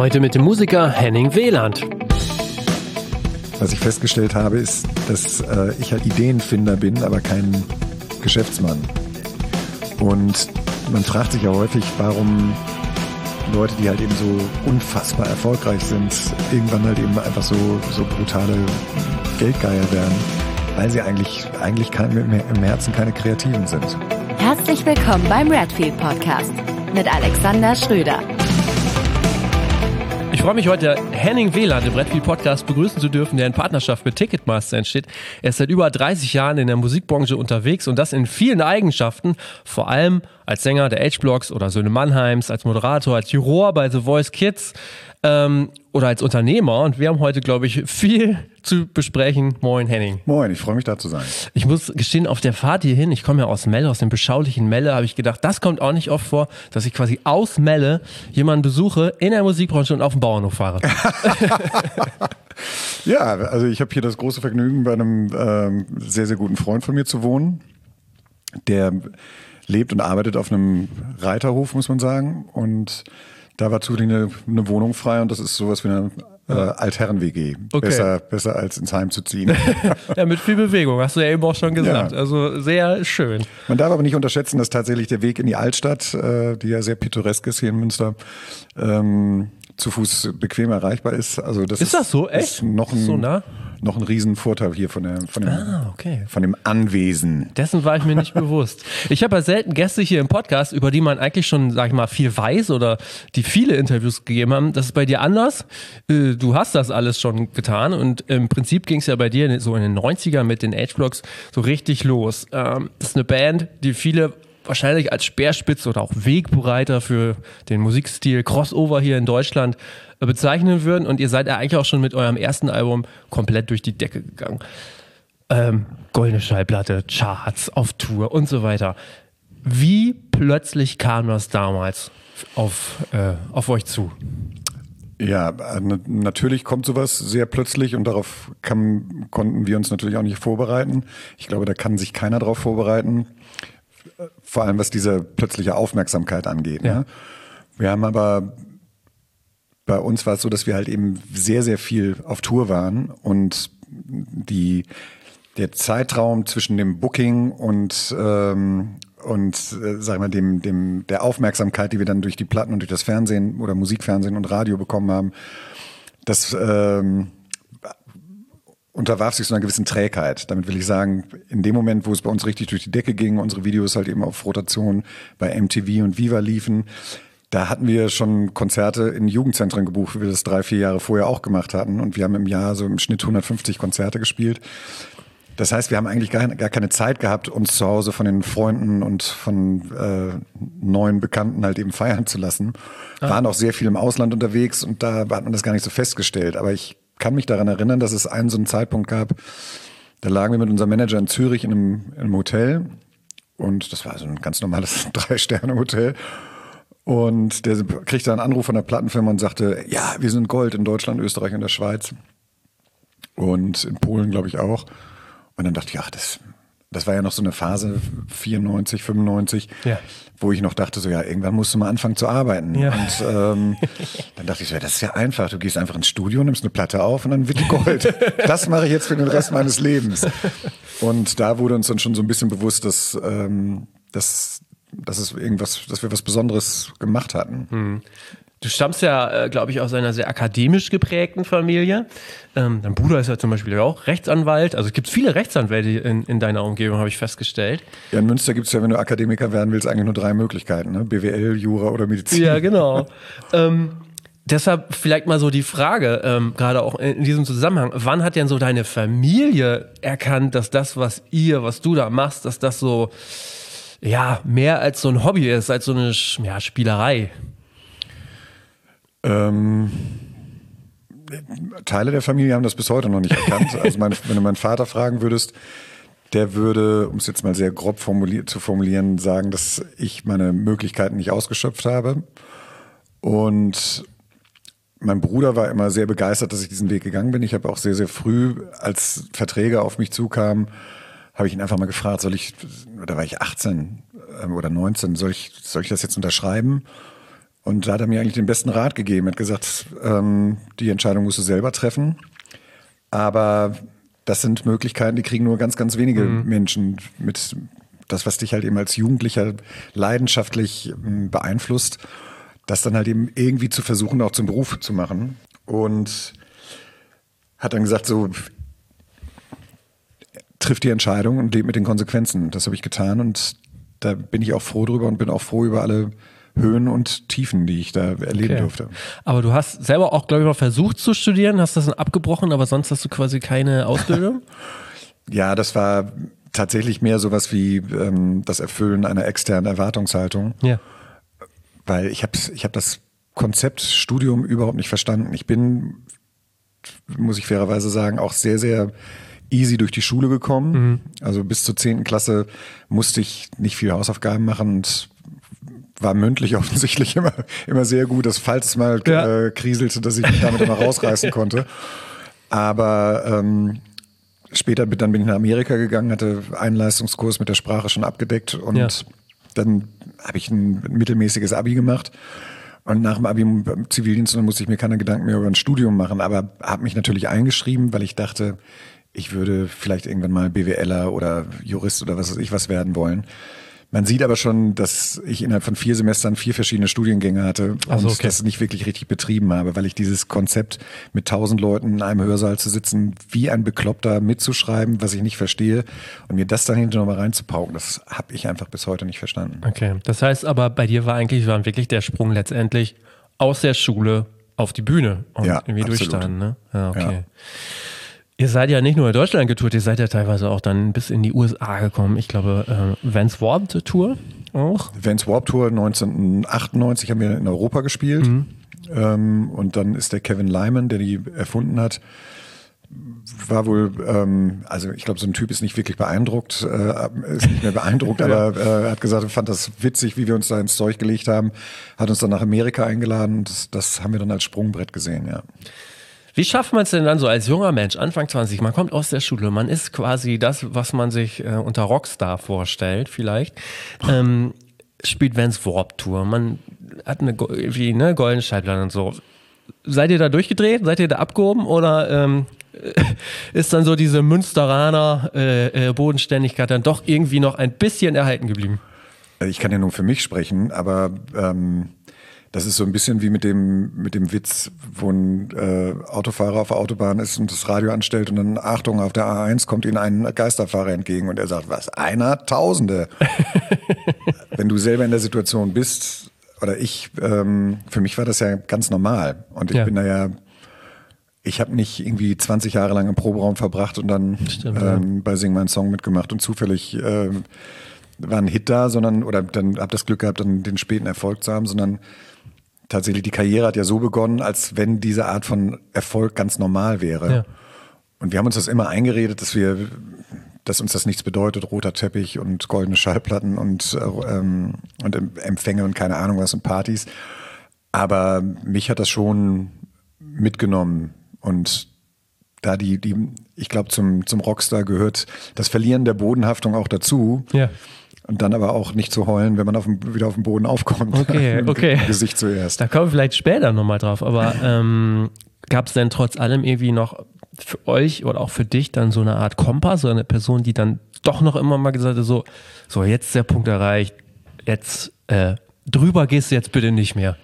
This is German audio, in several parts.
Heute mit dem Musiker Henning Wieland. Was ich festgestellt habe, ist, dass ich halt Ideenfinder bin, aber kein Geschäftsmann. Und man fragt sich ja häufig, warum Leute, die halt eben so unfassbar erfolgreich sind, irgendwann halt eben einfach so brutale Geldgeier werden, weil sie eigentlich im Herzen keine Kreativen sind. Herzlich willkommen beim Redfield Podcast mit Alexander Schröder. Ich freue mich heute, Henning Wieland im Redfield Podcast begrüßen zu dürfen, der in Partnerschaft mit Ticketmaster entsteht. Er ist seit über 30 Jahren in der Musikbranche unterwegs und das in vielen Eigenschaften, vor allem als Sänger der H-Blocks oder Söhne Mannheims, als Moderator, als Juror bei The Voice Kids oder als Unternehmer. Und wir haben heute, glaube ich, viel zu besprechen. Moin, Henning. Moin, ich freue mich, da zu sein. Ich muss gestehen, auf der Fahrt hierhin, ich komme ja aus Melle, aus dem beschaulichen Melle, habe ich gedacht, das kommt auch nicht oft vor, dass ich quasi aus Melle jemanden besuche, in der Musikbranche und auf dem Bauernhof fahre. Ja, also ich habe hier das große Vergnügen, bei einem sehr, sehr guten Freund von mir zu wohnen. Der lebt und arbeitet auf einem Reiterhof, muss man sagen. Und da war zudem eine Wohnung frei und das ist sowas wie eine Altherren-WG. Okay. Besser als ins Heim zu ziehen. Ja, mit viel Bewegung, hast du ja eben auch schon gesagt. Ja. Also sehr schön. Man darf aber nicht unterschätzen, dass tatsächlich der Weg in die Altstadt, die ja sehr pittoresk ist hier in Münster, zu Fuß bequem erreichbar ist. Also das ist das so? Echt? Ist noch ein, so nah? Noch ein Riesenvorteil hier von dem Anwesen. Dessen war ich mir nicht bewusst. Ich habe ja selten Gäste hier im Podcast, über die man eigentlich schon, sag ich mal, viel weiß oder die viele Interviews gegeben haben. Das ist bei dir anders. Du hast das alles schon getan und im Prinzip ging es ja bei dir so in den 90ern mit den H-Blocks so richtig los. Das ist eine Band, die viele wahrscheinlich als Speerspitze oder auch Wegbereiter für den Musikstil Crossover hier in Deutschland bezeichnen würden. Und ihr seid ja eigentlich auch schon mit eurem ersten Album komplett durch die Decke gegangen. Goldene Schallplatte, Charts, auf Tour und so weiter. Wie plötzlich kam das damals auf euch zu? Ja, natürlich kommt sowas sehr plötzlich und darauf konnten wir uns natürlich auch nicht vorbereiten. Ich glaube, da kann sich keiner drauf vorbereiten. Vor allem, was diese plötzliche Aufmerksamkeit angeht. Ja. Ne? Wir haben aber, bei uns war es so, dass wir halt eben sehr, sehr viel auf Tour waren und der Zeitraum zwischen dem Booking und sag ich mal, der Aufmerksamkeit, die wir dann durch die Platten und durch das Fernsehen oder Musikfernsehen und Radio bekommen haben, das unterwarf sich so einer gewissen Trägheit. Damit will ich sagen, in dem Moment, wo es bei uns richtig durch die Decke ging, unsere Videos halt eben auf Rotation bei MTV und Viva liefen, da hatten wir schon Konzerte in Jugendzentren gebucht, wie wir das 3-4 Jahre vorher auch gemacht hatten. Und wir haben im Jahr so im Schnitt 150 Konzerte gespielt. Das heißt, wir haben eigentlich gar keine Zeit gehabt, uns zu Hause von den Freunden und von neuen Bekannten halt eben feiern zu lassen. Waren auch sehr viel im Ausland unterwegs und da hat man das gar nicht so festgestellt. Aber ich kann mich daran erinnern, dass es so einen Zeitpunkt gab, da lagen wir mit unserem Manager in Zürich in einem Hotel und das war so ein ganz normales 3-Sterne-Hotel und der kriegte einen Anruf von der Plattenfirma und sagte, ja, wir sind Gold in Deutschland, Österreich und der Schweiz und in Polen, glaube ich, auch. Und dann dachte ich, ach, das war ja noch so eine Phase, 94, 95, ja, wo ich noch dachte, so ja, irgendwann musst du mal anfangen zu arbeiten. Ja. Und dann dachte ich so, ja, das ist ja einfach. Du gehst einfach ins Studio, nimmst eine Platte auf und dann wird die Gold. Das mache ich jetzt für den Rest meines Lebens. Und da wurde uns dann schon so ein bisschen bewusst, dass wir was Besonderes gemacht hatten. Hm. Du stammst ja, glaube ich, aus einer sehr akademisch geprägten Familie. Dein Bruder ist ja zum Beispiel auch Rechtsanwalt. Also es gibt viele Rechtsanwälte in deiner Umgebung, habe ich festgestellt. Ja, in Münster gibt es ja, wenn du Akademiker werden willst, eigentlich nur 3 Möglichkeiten. Ne? BWL, Jura oder Medizin. Ja, genau. Deshalb vielleicht mal so die Frage, gerade auch in diesem Zusammenhang. Wann hat denn so deine Familie erkannt, dass das, was du da machst, dass das so ja mehr als so ein Hobby ist, als so eine Spielerei? Teile der Familie haben das bis heute noch nicht erkannt. Also wenn du meinen Vater fragen würdest, der würde, um es jetzt mal sehr grob zu formulieren, sagen, dass ich meine Möglichkeiten nicht ausgeschöpft habe. Und mein Bruder war immer sehr begeistert, dass ich diesen Weg gegangen bin. Ich habe auch sehr, sehr früh, als Verträge auf mich zukamen, habe ich ihn einfach mal gefragt, da war ich 18 oder 19, soll ich das jetzt unterschreiben? Und da hat er mir eigentlich den besten Rat gegeben. Er hat gesagt, die Entscheidung musst du selber treffen. Aber das sind Möglichkeiten, die kriegen nur ganz, ganz wenige Menschen mit. Das, was dich halt eben als Jugendlicher leidenschaftlich beeinflusst, das dann halt eben irgendwie zu versuchen, auch zum Beruf zu machen. Und hat dann gesagt, so, triff die Entscheidung und lebe mit den Konsequenzen. Das habe ich getan und da bin ich auch froh drüber und bin auch froh über alle Höhen und Tiefen, die ich da erleben durfte. Aber du hast selber auch, glaube ich, mal versucht zu studieren, hast das dann abgebrochen, aber sonst hast du quasi keine Ausbildung? Ja, das war tatsächlich mehr sowas wie das Erfüllen einer externen Erwartungshaltung. Ja. Weil ich hab das Konzept Studium überhaupt nicht verstanden. Ich bin, muss ich fairerweise sagen, auch sehr, sehr easy durch die Schule gekommen. Also bis zur 10. Klasse musste ich nicht viel Hausaufgaben machen und war mündlich offensichtlich immer sehr gut, dass falls es mal kriselte, dass ich mich damit immer rausreißen konnte. Aber später bin ich nach Amerika gegangen, hatte einen Leistungskurs mit der Sprache schon abgedeckt und dann habe ich ein mittelmäßiges Abi gemacht. Und nach dem Abi im Zivildienst musste ich mir keine Gedanken mehr über ein Studium machen, aber habe mich natürlich eingeschrieben, weil ich dachte, ich würde vielleicht irgendwann mal BWLer oder Jurist oder was weiß ich was werden wollen. Man sieht aber schon, dass ich innerhalb von 4 Semestern 4 verschiedene Studiengänge hatte und das nicht wirklich richtig betrieben habe, weil ich dieses Konzept mit 1000 Leuten in einem Hörsaal zu sitzen, wie ein Bekloppter mitzuschreiben, was ich nicht verstehe und mir das dann hinterher nochmal reinzupauken, das habe ich einfach bis heute nicht verstanden. Okay, das heißt aber, bei dir war wirklich der Sprung letztendlich aus der Schule auf die Bühne und irgendwie durchstarten, ne? Ja, okay. Ja. Ihr seid ja nicht nur in Deutschland getourt, ihr seid ja teilweise auch dann bis in die USA gekommen. Ich glaube, Vans Warped Tour auch. Vans Warped Tour 1998 haben wir in Europa gespielt. Und dann ist der Kevin Lyman, der die erfunden hat, war wohl, also ich glaube, so ein Typ ist nicht wirklich beeindruckt, ist nicht mehr beeindruckt, aber er hat gesagt, er fand das witzig, wie wir uns da ins Zeug gelegt haben, hat uns dann nach Amerika eingeladen und das haben wir dann als Sprungbrett gesehen, ja. Wie schafft man es denn dann so als junger Mensch, Anfang 20, man kommt aus der Schule, man ist quasi das, was man sich unter Rockstar vorstellt vielleicht, spielt Vans Warped Tour, man hat eine goldene Schallplatte und so. Seid ihr da durchgedreht? Seid ihr da abgehoben? Oder ist dann so diese Münsteraner Bodenständigkeit dann doch irgendwie noch ein bisschen erhalten geblieben? Ich kann ja nur für mich sprechen, aber das ist so ein bisschen wie mit dem Witz, wo ein Autofahrer auf der Autobahn ist und das Radio anstellt und dann, Achtung, auf der A1 kommt Ihnen ein Geisterfahrer entgegen und er sagt, was, einer? Tausende. Wenn du selber in der Situation bist, oder ich, für mich war das ja ganz normal und ich bin da ja, ich habe nicht irgendwie 20 Jahre lang im Proberaum verbracht und dann bei Sing Mein Song mitgemacht und zufällig war ein Hit da, oder dann habe das Glück gehabt, dann den späten Erfolg zu haben, sondern tatsächlich die Karriere hat ja so begonnen, als wenn diese Art von Erfolg ganz normal wäre. Ja. Und wir haben uns das immer eingeredet, dass uns das nichts bedeutet, roter Teppich und goldene Schallplatten und Empfänge und keine Ahnung was und Partys. Aber mich hat das schon mitgenommen und da ich glaube, zum Rockstar gehört das Verlieren der Bodenhaftung auch dazu. Ja. Und dann aber auch nicht zu heulen, wenn man wieder auf dem Boden aufkommt. Okay. Im Gesicht zuerst. Da kommen wir vielleicht später nochmal drauf. Aber gab es denn trotz allem irgendwie noch für euch oder auch für dich dann so eine Art Kompass oder eine Person, die dann doch noch immer mal gesagt hat, so jetzt ist der Punkt erreicht, jetzt drüber gehst du jetzt bitte nicht mehr?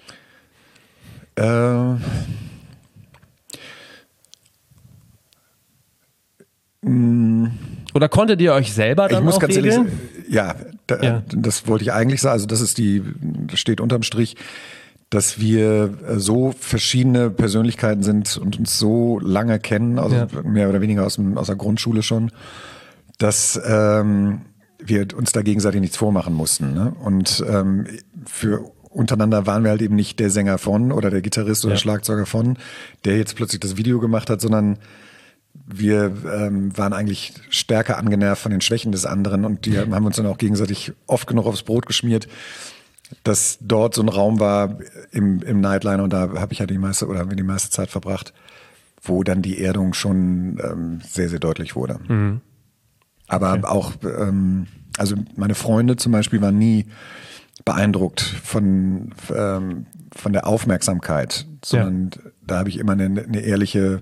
Oder konntet ihr euch selber dann auch regeln? Das wollte ich eigentlich sagen. Also das steht unterm Strich, dass wir so verschiedene Persönlichkeiten sind und uns so lange kennen, also mehr oder weniger aus der Grundschule schon, dass wir uns da gegenseitig nichts vormachen mussten. Ne? Und untereinander waren wir halt eben nicht der Sänger von oder der Gitarrist oder Schlagzeuger von, der jetzt plötzlich das Video gemacht hat, sondern wir waren eigentlich stärker angenervt von den Schwächen des anderen und die haben uns dann auch gegenseitig oft genug aufs Brot geschmiert, dass dort so ein Raum war im Nightliner und da habe ich ja die meiste Zeit verbracht, wo dann die Erdung schon sehr, sehr deutlich wurde. Mhm. Aber auch, also meine Freunde zum Beispiel waren nie beeindruckt von der Aufmerksamkeit, sondern da habe ich immer eine ehrliche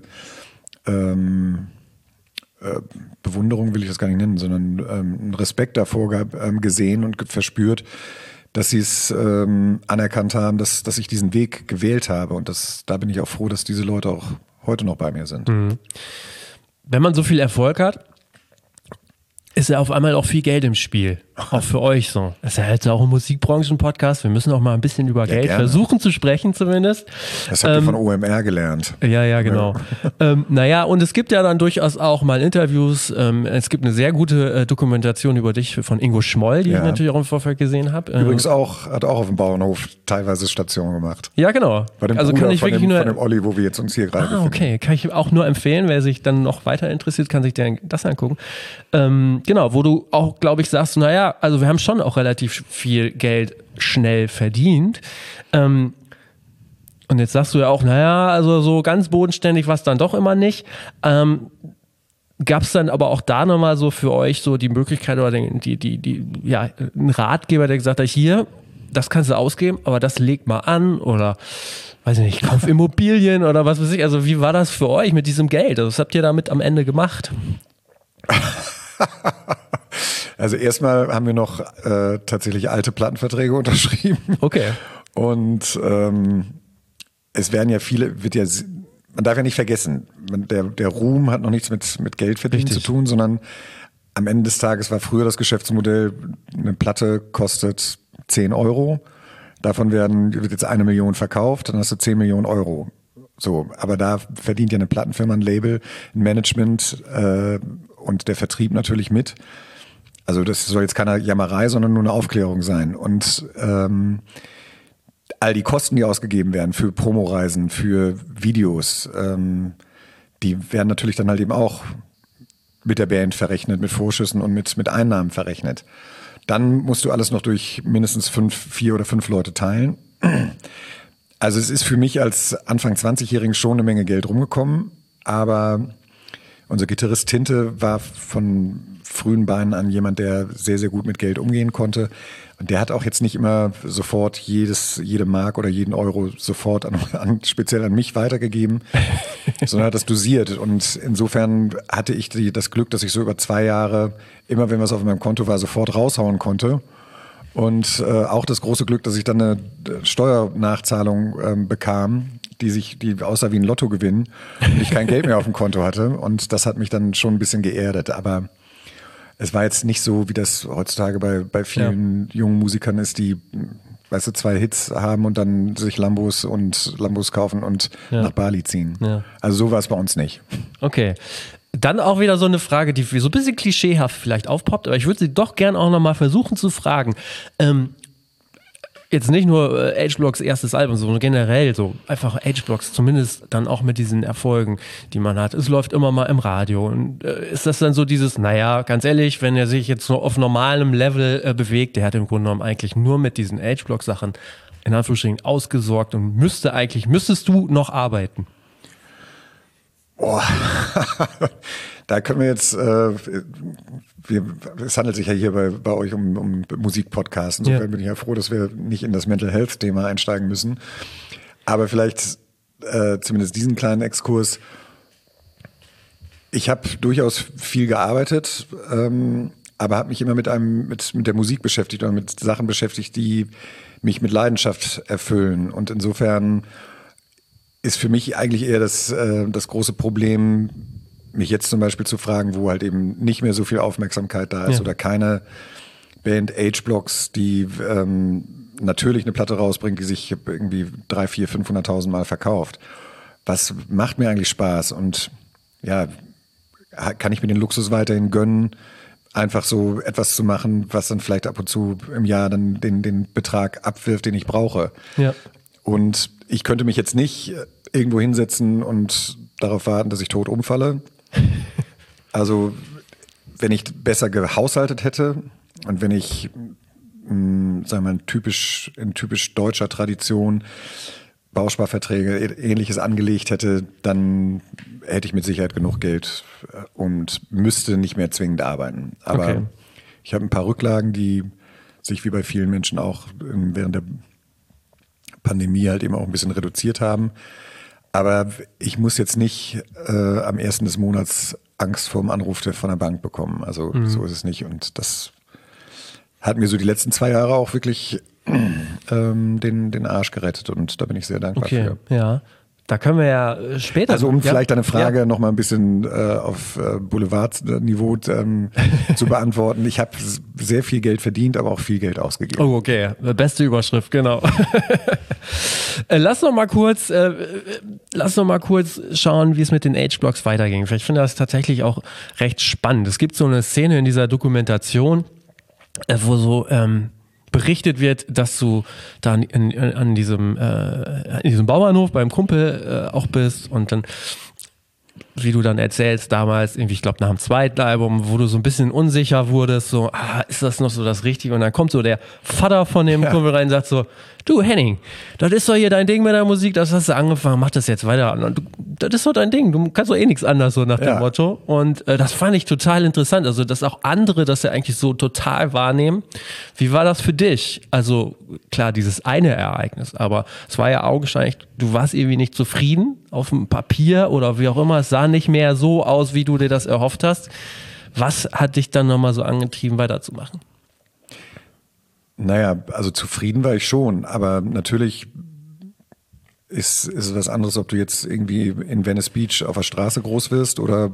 Bewunderung, will ich das gar nicht nennen, sondern einen Respekt davor gesehen und verspürt, dass sie es anerkannt haben, dass ich diesen Weg gewählt habe. Und da bin ich auch froh, dass diese Leute auch heute noch bei mir sind. Mhm. Wenn man so viel Erfolg hat, ist ja auf einmal auch viel Geld im Spiel. Auch für euch so. Das ist ja jetzt auch ein Musikbranchen-Podcast. Wir müssen auch mal ein bisschen über Geld versuchen zu sprechen zumindest. Das habt ihr von OMR gelernt. Ja, genau. Naja, und es gibt ja dann durchaus auch mal Interviews. Es gibt eine sehr gute Dokumentation über dich von Ingo Schmoll, die ich natürlich auch im Vorfeld gesehen habe. Übrigens hat auch auf dem Bauernhof teilweise Station gemacht. Ja, genau. Bei dem also Bruder kann ich wirklich nur von dem Olli, wo wir jetzt uns hier gerade befinden. Okay, kann ich auch nur empfehlen. Wer sich dann noch weiter interessiert, kann sich das angucken. Genau, wo du auch, glaube ich, sagst, naja, also wir haben schon auch relativ viel Geld schnell verdient. Und jetzt sagst du ja auch, naja, also so ganz bodenständig war es dann doch immer nicht. Gab es dann aber auch da nochmal so für euch so die Möglichkeit oder einen Ratgeber, der gesagt hat, hier, das kannst du ausgeben, aber das leg mal an oder weiß nicht, kauf Immobilien oder was weiß ich. Also wie war das für euch mit diesem Geld? Also was habt ihr damit am Ende gemacht? Also erstmal haben wir noch tatsächlich alte Plattenverträge unterschrieben. Okay. Und es werden ja man darf ja nicht vergessen, der Ruhm hat noch nichts mit Geld verdienen zu tun, sondern am Ende des Tages war früher das Geschäftsmodell, eine Platte kostet 10 Euro, davon wird jetzt 1 Million verkauft, dann hast du 10 Millionen Euro. So, aber da verdient ja eine Plattenfirma, ein Label, ein Management und der Vertrieb natürlich mit. Also das soll jetzt keine Jammerei, sondern nur eine Aufklärung sein. Und all die Kosten, die ausgegeben werden für Promoreisen, für Videos, die werden natürlich dann halt eben auch mit der Band verrechnet, mit Vorschüssen und mit Einnahmen verrechnet. Dann musst du alles noch durch mindestens 4 oder 5 Leute teilen. Also es ist für mich als Anfang 20-Jährigen schon eine Menge Geld rumgekommen, aber unser Gitarrist Tinte war von frühen Beinen an jemand, der sehr, sehr gut mit Geld umgehen konnte. Und der hat auch jetzt nicht immer sofort jede Mark oder jeden Euro sofort speziell an mich weitergegeben, sondern hat das dosiert. Und insofern hatte ich das Glück, dass ich so über 2 Jahre, immer wenn was auf meinem Konto war, sofort raushauen konnte. Und auch das große Glück, dass ich dann eine Steuernachzahlung bekam, die aussah wie ein Lottogewinn und ich kein Geld mehr auf dem Konto hatte. Und das hat mich dann schon ein bisschen geerdet. Aber es war jetzt nicht so, wie das heutzutage bei vielen jungen Musikern ist, die, weißt du, 2 Hits haben und dann sich Lambos kaufen und nach Bali ziehen. Ja. Also so war es bei uns nicht. Okay. Dann auch wieder so eine Frage, die so ein bisschen klischeehaft vielleicht aufpoppt, aber ich würde sie doch gern auch nochmal versuchen zu fragen. Jetzt nicht nur H-Blocks erstes Album, sondern generell so einfach H-Blocks, zumindest dann auch mit diesen Erfolgen, die man hat. Es läuft immer mal im Radio. Und ist das dann so dieses, naja, ganz ehrlich, wenn er sich jetzt nur auf normalem Level bewegt, der hat im Grunde genommen eigentlich nur mit diesen H-Block-Sachen in Anführungsstrichen ausgesorgt und müsstest du noch arbeiten? Boah, da können wir jetzt, es handelt sich ja hier bei euch um Musikpodcasts. Insofern bin ich ja froh, dass wir nicht in das Mental Health Thema einsteigen müssen. Aber vielleicht zumindest diesen kleinen Exkurs. Ich habe durchaus viel gearbeitet, aber habe mich immer mit der Musik beschäftigt oder mit Sachen beschäftigt, die mich mit Leidenschaft erfüllen. Und insofern ist für mich eigentlich eher das große Problem, mich jetzt zum Beispiel zu fragen, wo halt eben nicht mehr so viel Aufmerksamkeit da ist oder keine Band H-Blocks, die natürlich eine Platte rausbringt, die sich irgendwie 300.000, 400.000, 500.000 Mal verkauft. Was macht mir eigentlich Spaß? Und ja, kann ich mir den Luxus weiterhin gönnen, einfach so etwas zu machen, was dann vielleicht ab und zu im Jahr dann den Betrag abwirft, den ich brauche. Ja. Und ich könnte mich jetzt nicht irgendwo hinsetzen und darauf warten, dass ich tot umfalle. Also wenn ich besser gehaushaltet hätte und wenn ich, sagen wir mal, in typisch deutscher Tradition Bausparverträge, Ähnliches angelegt hätte, dann hätte ich mit Sicherheit genug Geld und müsste nicht mehr zwingend arbeiten. Aber ich habe ein paar Rücklagen, die sich wie bei vielen Menschen auch während der Pandemie halt eben auch ein bisschen reduziert haben. Aber ich muss jetzt nicht am 1. des Monats Angst vor dem Anruf von der Bank bekommen. Also so ist es nicht. Und das hat mir so die letzten 2 Jahre auch wirklich den Arsch gerettet. Und da bin ich sehr dankbar für. Ja. Da können wir ja später... Also vielleicht deine Frage noch mal ein bisschen auf Boulevardniveau zu beantworten. Ich habe sehr viel Geld verdient, aber auch viel Geld ausgegeben. Oh, okay. Beste Überschrift, genau. Lass noch mal kurz schauen, wie es mit den Age-Blocks weiterging. Ich finde das tatsächlich auch recht spannend. Es gibt so eine Szene in dieser Dokumentation, wo so... berichtet wird, dass du da an diesem Bauernhof beim Kumpel auch bist und dann, wie du dann erzählst, damals, irgendwie, ich glaube nach dem zweiten Album, wo du so ein bisschen unsicher wurdest, so, ist das noch so das Richtige? Und dann kommt so der Vater von dem Kumpel rein und sagt so, du Henning, das ist doch hier dein Ding mit der Musik, das hast du angefangen, mach das jetzt weiter an. Und das ist doch dein Ding, du kannst doch eh nichts anderes, so nach dem Motto. Und das fand ich total interessant, also dass auch andere das ja eigentlich so total wahrnehmen. Wie war das für dich? Also klar, dieses eine Ereignis, aber es war ja augenscheinlich, du warst irgendwie nicht zufrieden auf dem Papier oder wie auch immer, es sah nicht mehr so aus, wie du dir das erhofft hast. Was hat dich dann nochmal so angetrieben, weiterzumachen? Naja, also zufrieden war ich schon, aber natürlich ist es was anderes, ob du jetzt irgendwie in Venice Beach auf der Straße groß wirst oder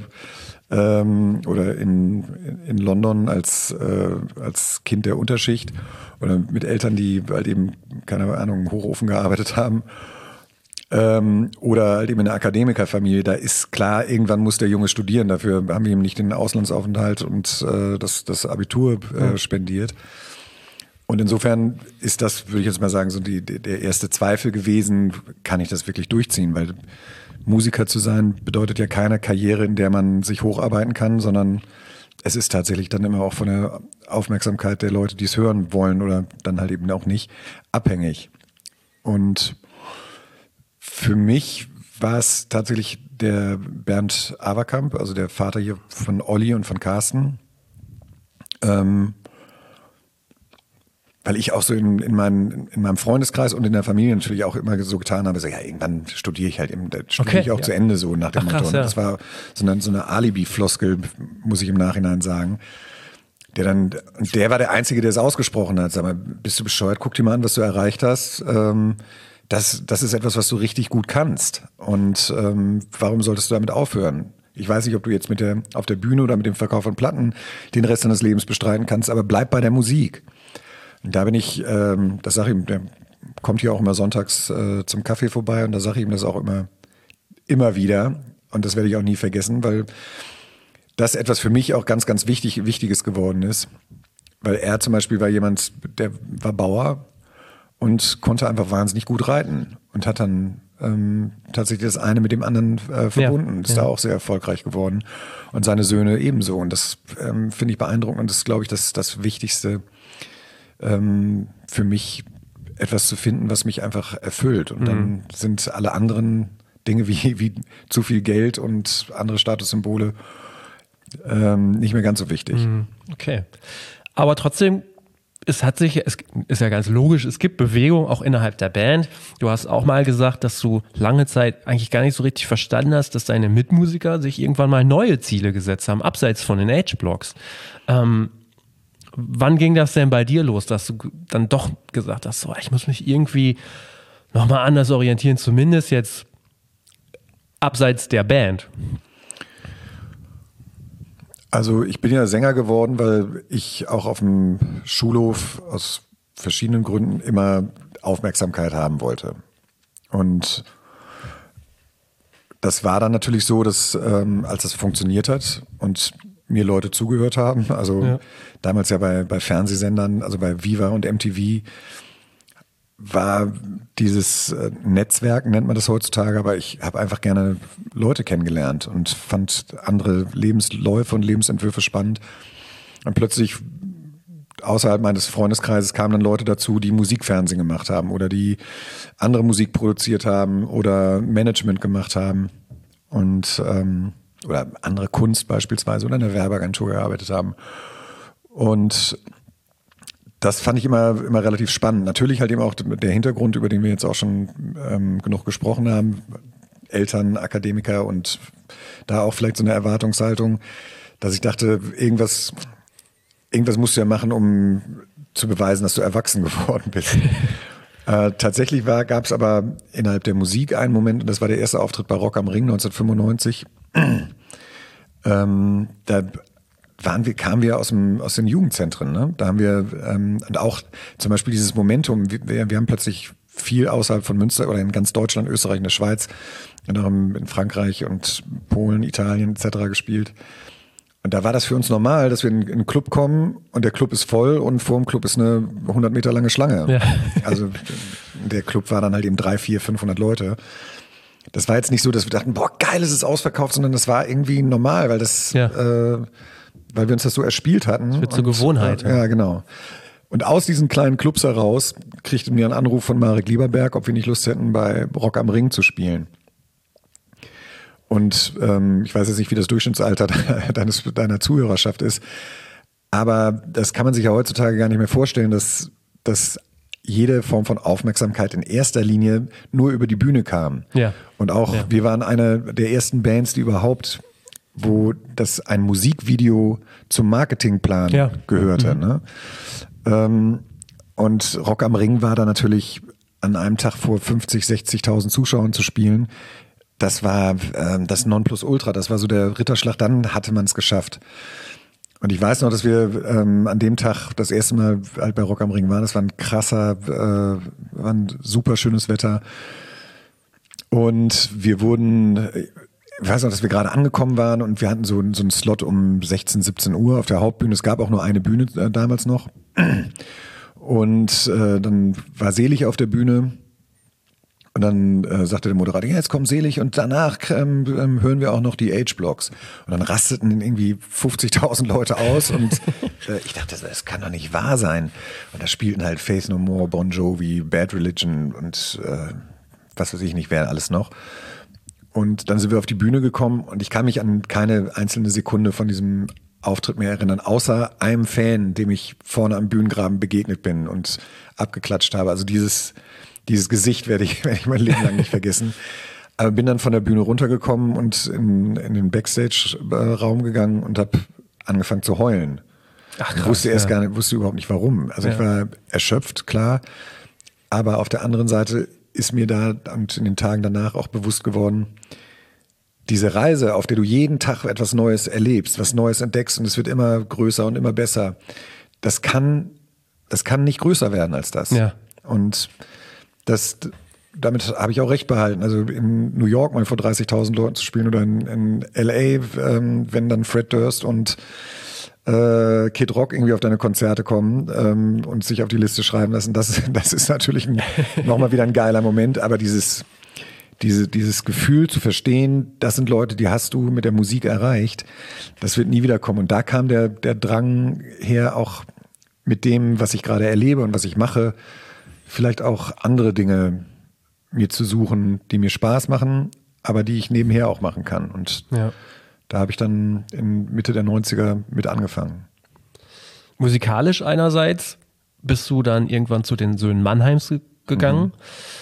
in London als Kind der Unterschicht oder mit Eltern, die halt eben, keine Ahnung, im Hochofen gearbeitet haben. Oder halt eben in einer Akademikerfamilie, da ist klar, irgendwann muss der Junge studieren, dafür haben wir ihm nicht den Auslandsaufenthalt und das Abitur spendiert. Und insofern ist das, würde ich jetzt mal sagen, so der erste Zweifel gewesen, kann ich das wirklich durchziehen? Weil Musiker zu sein bedeutet ja keine Karriere, in der man sich hocharbeiten kann, sondern es ist tatsächlich dann immer auch von der Aufmerksamkeit der Leute, die es hören wollen oder dann halt eben auch nicht, abhängig. Und für mich war es tatsächlich der Bernd Averkamp, also der Vater hier von Olli und von Carsten, weil ich auch so in meinem Freundeskreis und in der Familie natürlich auch immer so getan habe, so, ja, irgendwann studiere ich halt eben, ich auch zu Ende so nach dem Motto. Ja. Das war so eine Alibi-Floskel, muss ich im Nachhinein sagen. Der war der Einzige, der es ausgesprochen hat. Sag mal, bist du bescheuert? Guck dir mal an, was du erreicht hast. Das ist etwas, was du richtig gut kannst. Und warum solltest du damit aufhören? Ich weiß nicht, ob du jetzt auf der Bühne oder mit dem Verkauf von Platten den Rest deines Lebens bestreiten kannst, aber bleib bei der Musik. Und da bin ich, das sage ich ihm, der kommt hier auch immer sonntags zum Kaffee vorbei und da sage ich ihm das auch immer wieder. Und das werde ich auch nie vergessen, weil das etwas für mich auch ganz, ganz Wichtiges geworden ist. Weil er zum Beispiel war jemand, der war Bauer und konnte einfach wahnsinnig gut reiten und hat dann tatsächlich das eine mit dem anderen verbunden. Ist da auch sehr erfolgreich geworden. Und seine Söhne ebenso. Und das finde ich beeindruckend und das ist, glaube ich, das Wichtigste für mich, etwas zu finden, was mich einfach erfüllt. Und dann sind alle anderen Dinge wie zu viel Geld und andere Statussymbole nicht mehr ganz so wichtig. Okay. Aber trotzdem, es ist ja ganz logisch, es gibt Bewegung auch innerhalb der Band. Du hast auch mal gesagt, dass du lange Zeit eigentlich gar nicht so richtig verstanden hast, dass deine Mitmusiker sich irgendwann mal neue Ziele gesetzt haben, abseits von den Age-Blocks. Wann ging das denn bei dir los, dass du dann doch gesagt hast, so, ich muss mich irgendwie nochmal anders orientieren, zumindest jetzt abseits der Band? Also ich bin ja Sänger geworden, weil ich auch auf dem Schulhof aus verschiedenen Gründen immer Aufmerksamkeit haben wollte. Und das war dann natürlich so, dass als das funktioniert hat und mir Leute zugehört haben, also damals ja bei Fernsehsendern, also bei Viva und MTV, war dieses Netzwerk, nennt man das heutzutage, aber ich habe einfach gerne Leute kennengelernt und fand andere Lebensläufe und Lebensentwürfe spannend. Und plötzlich außerhalb meines Freundeskreises kamen dann Leute dazu, die Musikfernsehen gemacht haben oder die andere Musik produziert haben oder Management gemacht haben und oder andere Kunst beispielsweise oder in einer Werbeagentur gearbeitet haben. Und Das fand ich immer relativ spannend. Natürlich halt eben auch der Hintergrund, über den wir jetzt auch schon genug gesprochen haben. Eltern, Akademiker und da auch vielleicht so eine Erwartungshaltung, dass ich dachte, irgendwas musst du ja machen, um zu beweisen, dass du erwachsen geworden bist. Tatsächlich gab es aber innerhalb der Musik einen Moment, und das war der erste Auftritt bei Rock am Ring 1995. Da kamen wir aus den Jugendzentren. Ne? Da haben wir und auch zum Beispiel dieses Momentum, wir haben plötzlich viel außerhalb von Münster oder in ganz Deutschland, Österreich, in der Schweiz und auch in Frankreich und Polen, Italien etc. gespielt. Und da war das für uns normal, dass wir in einen Club kommen und der Club ist voll und vor dem Club ist eine 100 Meter lange Schlange. Ja. Also der Club war dann halt eben 300, 400, 500 Leute. Das war jetzt nicht so, dass wir dachten, boah, geil, es ist ausverkauft, sondern das war irgendwie normal, weil weil wir uns das so erspielt hatten. Das wird zur Gewohnheit. Ja, genau. Und aus diesen kleinen Clubs heraus kriegten wir einen Anruf von Marek Lieberberg, ob wir nicht Lust hätten, bei Rock am Ring zu spielen. Und ich weiß jetzt nicht, wie das Durchschnittsalter deiner Zuhörerschaft ist, aber das kann man sich ja heutzutage gar nicht mehr vorstellen, dass jede Form von Aufmerksamkeit in erster Linie nur über die Bühne kam. Ja. Und auch wir waren eine der ersten Bands, die überhaupt, wo das ein Musikvideo zum Marketingplan gehörte. Ne? Und Rock am Ring war da natürlich an einem Tag vor 50, 60.000 Zuschauern zu spielen. Das war das Nonplusultra, das war so der Ritterschlag, dann hatte man es geschafft. Und ich weiß noch, dass wir an dem Tag das erste Mal halt bei Rock am Ring waren. Das war war ein super schönes Wetter. Und wir ich weiß noch, dass wir gerade angekommen waren und wir hatten so einen Slot um 16, 17 Uhr auf der Hauptbühne. Es gab auch nur eine Bühne damals noch. Und dann war Selig auf der Bühne. Und dann sagte der Moderator, ja, jetzt kommt Selig und danach hören wir auch noch die H-Blocks. Und dann rasteten irgendwie 50.000 Leute aus und ich dachte, das kann doch nicht wahr sein. Und da spielten halt Faith No More, Bon Jovi, Bad Religion und was weiß ich nicht, wer alles noch. Und dann sind wir auf die Bühne gekommen und ich kann mich an keine einzelne Sekunde von diesem Auftritt mehr erinnern, außer einem Fan, dem ich vorne am Bühnengraben begegnet bin und abgeklatscht habe. Also dieses Gesicht werde ich mein Leben lang nicht vergessen. Aber bin dann von der Bühne runtergekommen und in den Backstage-Raum gegangen und habe angefangen zu heulen. Ach krass, wusste überhaupt nicht warum. Also ich war erschöpft, klar. Aber auf der anderen Seite ist mir da und in den Tagen danach auch bewusst geworden, diese Reise, auf der du jeden Tag etwas Neues erlebst, was Neues entdeckst und es wird immer größer und immer besser, das kann nicht größer werden als das. Ja. Und damit habe ich auch recht behalten. Also in New York mal vor 30.000 Leuten zu spielen oder in LA, wenn dann Fred Durst und Kid Rock irgendwie auf deine Konzerte kommen und sich auf die Liste schreiben lassen, das ist natürlich nochmal wieder ein geiler Moment. Aber dieses Gefühl zu verstehen, das sind Leute, die hast du mit der Musik erreicht, das wird nie wieder kommen. Und da kam der Drang her, auch mit dem, was ich gerade erlebe und was ich mache, vielleicht auch andere Dinge mir zu suchen, die mir Spaß machen, aber die ich nebenher auch machen kann. Und da habe ich dann in Mitte der 90er mit angefangen. Musikalisch einerseits bist du dann irgendwann zu den Söhnen Mannheims gegangen.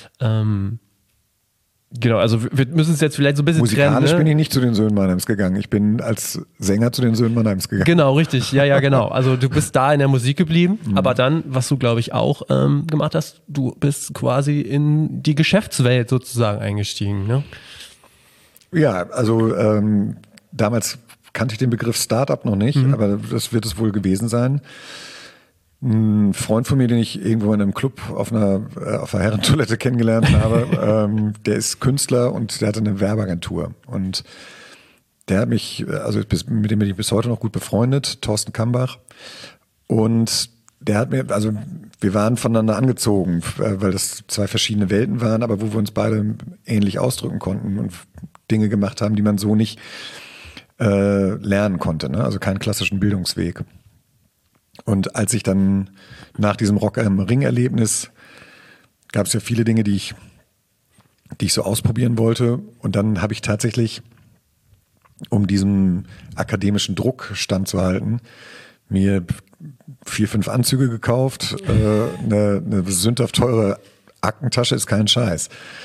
Genau, also wir müssen es jetzt vielleicht so ein bisschen musikalisch trennen. Bin ich nicht zu den Söhnen Mannheims gegangen. Ich bin als Sänger zu den Söhnen Mannheims gegangen. Genau, richtig. Ja, genau. Also du bist da in der Musik geblieben, aber dann, was du glaube ich auch gemacht hast, du bist quasi in die Geschäftswelt sozusagen eingestiegen, ne? Ja, also damals kannte ich den Begriff Startup noch nicht, aber das wird es wohl gewesen sein. Ein Freund von mir, den ich irgendwo in einem Club auf einer Herrentoilette kennengelernt habe, der ist Künstler und der hatte eine Werbeagentur. Und der hat mich, mit dem bin ich bis heute noch gut befreundet, Thorsten Kambach. Und der hat mir, also wir waren voneinander angezogen, weil das zwei verschiedene Welten waren, aber wo wir uns beide ähnlich ausdrücken konnten und Dinge gemacht haben, die man so nicht lernen konnte, ne? Also keinen klassischen Bildungsweg. Und als ich dann nach diesem Rock am Ring-Erlebnis gab es ja viele Dinge, die ich so ausprobieren wollte. Und dann habe ich tatsächlich, um diesem akademischen Druck standzuhalten, mir 4, 5 Anzüge gekauft, eine sündhaft teure Aktentasche, ist kein Scheiß.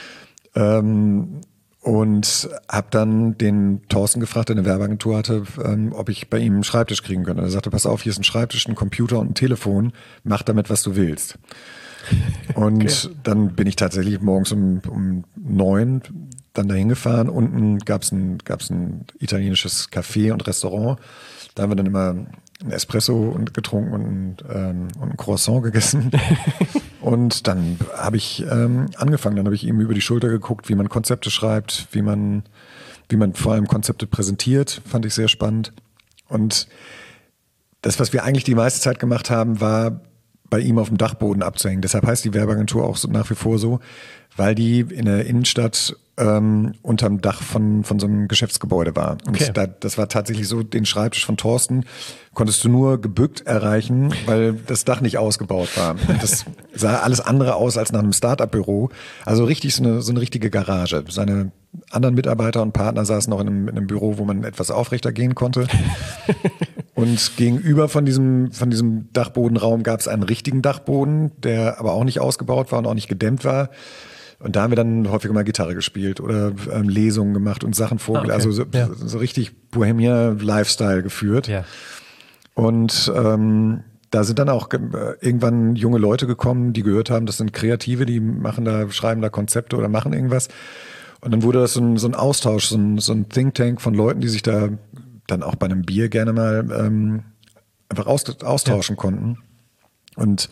Und habe dann den Thorsten gefragt, der eine Werbeagentur hatte, ob ich bei ihm einen Schreibtisch kriegen könnte. Er sagte, pass auf, hier ist ein Schreibtisch, ein Computer und ein Telefon, mach damit, was du willst. Und dann bin ich tatsächlich morgens um 9 dann dahin gefahren. Unten gab's ein italienisches Café und Restaurant. Da haben wir dann immer ein Espresso getrunken und ein Croissant gegessen. Und dann habe ich angefangen. Dann habe ich ihm über die Schulter geguckt, wie man Konzepte schreibt, wie man vor allem Konzepte präsentiert. Fand ich sehr spannend. Und das, was wir eigentlich die meiste Zeit gemacht haben, war bei ihm auf dem Dachboden abzuhängen. Deshalb heißt die Werbeagentur auch so, nach wie vor so, weil die in der Innenstadt unterm Dach von so einem Geschäftsgebäude war. Und das war tatsächlich so, den Schreibtisch von Thorsten konntest du nur gebückt erreichen, weil das Dach nicht ausgebaut war. Und das sah alles andere aus als nach einem Start-up-Büro. Also richtig so eine richtige Garage. Seine anderen Mitarbeiter und Partner saßen noch in einem Büro, wo man etwas aufrechter gehen konnte. Und gegenüber von diesem Dachbodenraum gab es einen richtigen Dachboden, der aber auch nicht ausgebaut war und auch nicht gedämmt war. Und da haben wir dann häufiger mal Gitarre gespielt oder Lesungen gemacht und Sachen vorgelesen. Also so richtig Bohemian-Lifestyle geführt. Ja. Und da sind dann auch irgendwann junge Leute gekommen, die gehört haben, das sind Kreative, die schreiben da Konzepte oder machen irgendwas. Und dann wurde das so ein Austausch, so ein Think Tank von Leuten, die sich da dann auch bei einem Bier gerne mal einfach austauschen konnten. Und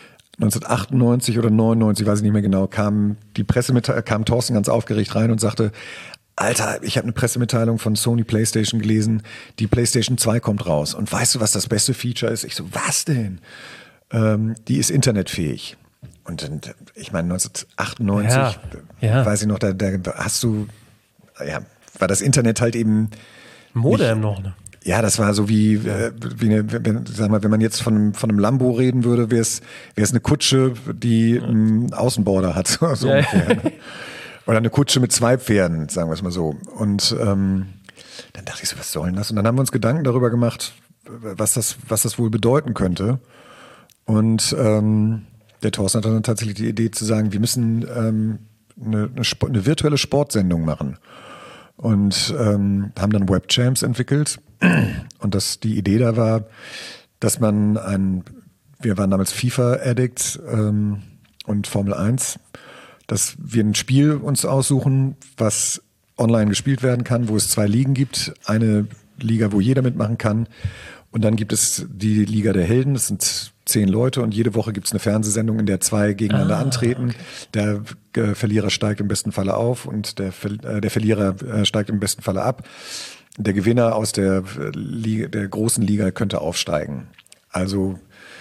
1998 oder 99, weiß ich nicht mehr genau, kam Thorsten ganz aufgeregt rein und sagte, Alter, ich habe eine Pressemitteilung von Sony PlayStation gelesen, die PlayStation 2 kommt raus. Und weißt du, was das beste Feature ist? Ich so, was denn? Die ist internetfähig. Und dann, ich meine, 1998, weiß ich noch, da hast du, war das Internet halt eben Modem noch, ne? Ja, das war so wenn man jetzt von einem Lambo reden würde, wäre es eine Kutsche, die einen Außenborder hat, so ungefähr. Ne? Oder eine Kutsche mit 2 Pferden, sagen wir es mal so. Und dann dachte ich so, was soll denn das? Und dann haben wir uns Gedanken darüber gemacht, was das wohl bedeuten könnte. Und der Thorsten hat dann tatsächlich die Idee zu sagen, wir müssen eine virtuelle Sportsendung machen. Und haben dann Webcams entwickelt. Und die Idee da war, dass wir waren damals FIFA-Addict und Formel 1, dass wir ein Spiel uns aussuchen, was online gespielt werden kann, wo es 2 Ligen gibt. Eine Liga, wo jeder mitmachen kann. Und dann gibt es die Liga der Helden, das sind 10 Leute und jede Woche gibt es eine Fernsehsendung, in der 2 gegeneinander antreten. Okay. Der Verlierer steigt im besten Falle auf und der Verlierer steigt im besten Falle ab. Der Gewinner aus der großen Liga könnte aufsteigen. Also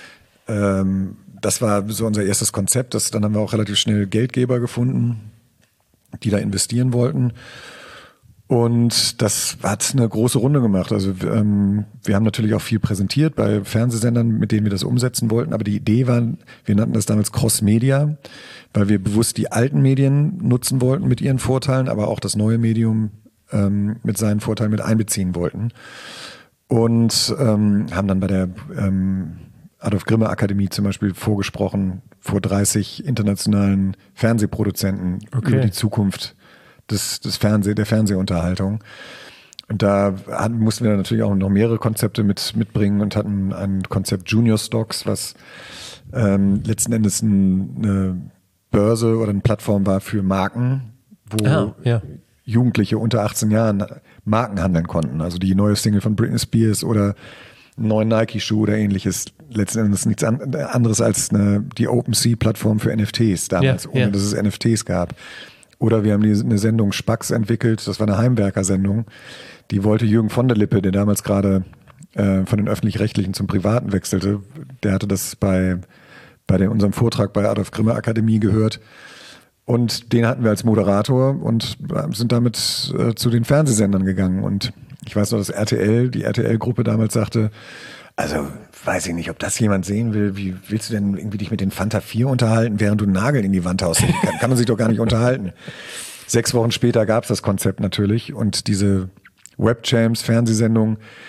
das war so unser erstes Konzept. Dann haben wir auch relativ schnell Geldgeber gefunden, die da investieren wollten. Und das hat eine große Runde gemacht. Also wir haben natürlich auch viel präsentiert bei Fernsehsendern, mit denen wir das umsetzen wollten. Aber die Idee war, wir nannten das damals Cross-Media, weil wir bewusst die alten Medien nutzen wollten mit ihren Vorteilen, aber auch das neue Medium mit seinen Vorteilen mit einbeziehen wollten. Und haben dann bei der Adolf Grimme Akademie zum Beispiel vorgesprochen, vor 30 internationalen Fernsehproduzenten über die Zukunft der Fernsehunterhaltung. Und da mussten wir natürlich auch noch mehrere Konzepte mitbringen und hatten ein Konzept Junior Stocks, was letzten Endes eine Börse oder eine Plattform war für Marken, wo Jugendliche unter 18 Jahren Marken handeln konnten. Also die neue Single von Britney Spears oder einen neuen Nike-Schuh oder ähnliches. Letzten Endes nichts anderes als die OpenSea-Plattform für NFTs damals, ohne dass es NFTs gab. Oder wir haben eine Sendung Spax entwickelt, das war eine Heimwerker-Sendung. Die wollte Jürgen von der Lippe, der damals gerade von den Öffentlich-Rechtlichen zum Privaten wechselte, der hatte das bei unserem Vortrag bei Adolf Grimme Akademie gehört. Und den hatten wir als Moderator und sind damit zu den Fernsehsendern gegangen. Und ich weiß noch, dass die RTL-Gruppe damals sagte, also weiß ich nicht, ob das jemand sehen will. Wie willst du denn irgendwie dich mit den Fanta 4 unterhalten, während du einen Nagel in die Wand haust? Kann man sich doch gar nicht unterhalten. 6 Wochen später gab es das Konzept natürlich und diese Webcams, Fernsehsendung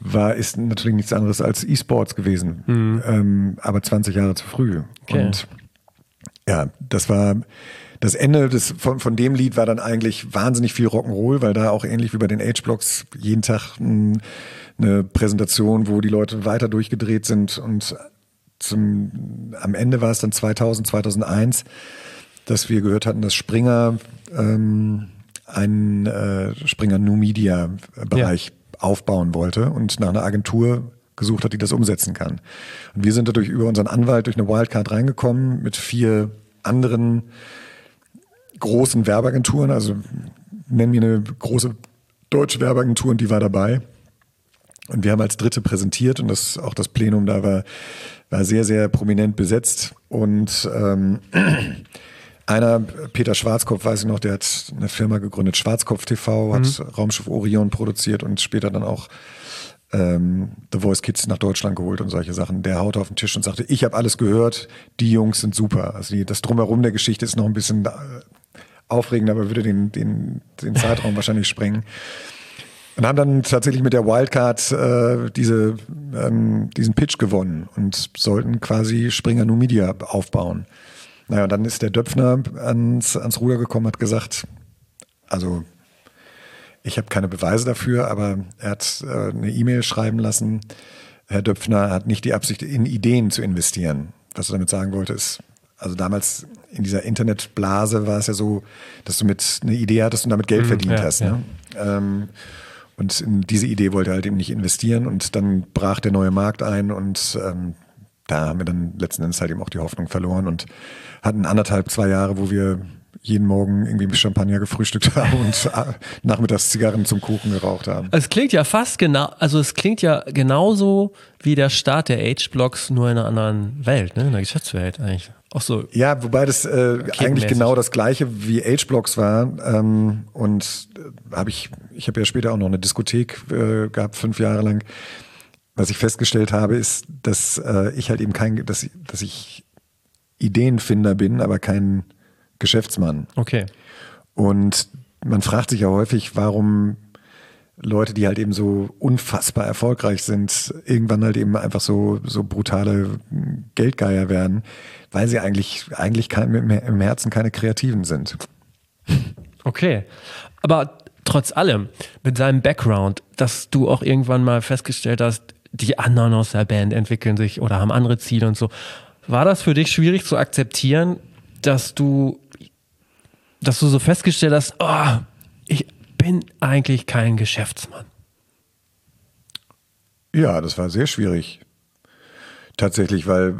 ist natürlich nichts anderes als E-Sports gewesen, aber 20 Jahre zu früh. Okay. Und ja, das war das Ende von dem Lied war dann eigentlich wahnsinnig viel Rock'n'Roll, weil da auch ähnlich wie bei den H-Blocks jeden Tag eine Präsentation, wo die Leute weiter durchgedreht sind und am Ende war es dann 2001, dass wir gehört hatten, dass Springer einen Springer New Media Bereich aufbauen wollte und nach einer Agentur gesucht hat, die das umsetzen kann. Und wir sind dadurch über unseren Anwalt durch eine Wildcard reingekommen mit 4 anderen großen Werbeagenturen, also nennen wir eine große deutsche Werbeagentur und die war dabei. Und wir haben als Dritte präsentiert und auch das Plenum da war sehr, sehr prominent besetzt. Und einer, Peter Schwarzkopf, weiß ich noch, der hat eine Firma gegründet, Schwarzkopf TV, hat Raumschiff Orion produziert und später dann auch The Voice Kids nach Deutschland geholt und solche Sachen. Der haut auf den Tisch und sagte, ich habe alles gehört, die Jungs sind super. Also das Drumherum der Geschichte ist noch ein bisschen aufregend, aber würde den Zeitraum wahrscheinlich sprengen. Und haben dann tatsächlich mit der Wildcard diesen Pitch gewonnen und sollten quasi Springer New Media aufbauen. Naja, und dann ist der Döpfner ans Ruder gekommen, hat gesagt, also ich habe keine Beweise dafür, aber er hat eine E-Mail schreiben lassen, Herr Döpfner hat nicht die Absicht, in Ideen zu investieren. Was er damit sagen wollte, ist, also damals in dieser Internetblase war es ja so, dass du mit einer Idee hattest und damit Geld verdient hast. Ne? Und in diese Idee wollte er halt eben nicht investieren und dann brach der neue Markt ein und da haben wir dann letzten Endes halt eben auch die Hoffnung verloren und hatten 1,5-2 Jahre, wo wir jeden Morgen irgendwie mit Champagner gefrühstückt haben und nachmittags Zigarren zum Kuchen geraucht haben. Es klingt ja fast es klingt ja genauso wie der Start der H-Blocks, nur in einer anderen Welt, ne? In der Geschäftswelt eigentlich. Auch so. Ja, wobei das eigentlich genau das Gleiche wie H-Blocks war. Und ich habe ja später auch noch eine Diskothek gehabt, 5 Jahre lang. Was ich festgestellt habe, ist, dass ich halt eben dass ich Ideenfinder bin, aber kein Geschäftsmann. Okay. Und man fragt sich ja häufig, warum Leute, die halt eben so unfassbar erfolgreich sind, irgendwann halt eben einfach so brutale Geldgeier werden, weil sie eigentlich im Herzen keine Kreativen sind. Okay. Aber trotz allem, mit seinem Background, dass du auch irgendwann mal festgestellt hast, die anderen aus der Band entwickeln sich oder haben andere Ziele und so. War das für dich schwierig zu akzeptieren, dass du so festgestellt hast, ich bin eigentlich kein Geschäftsmann? Ja, das war sehr schwierig. Tatsächlich, weil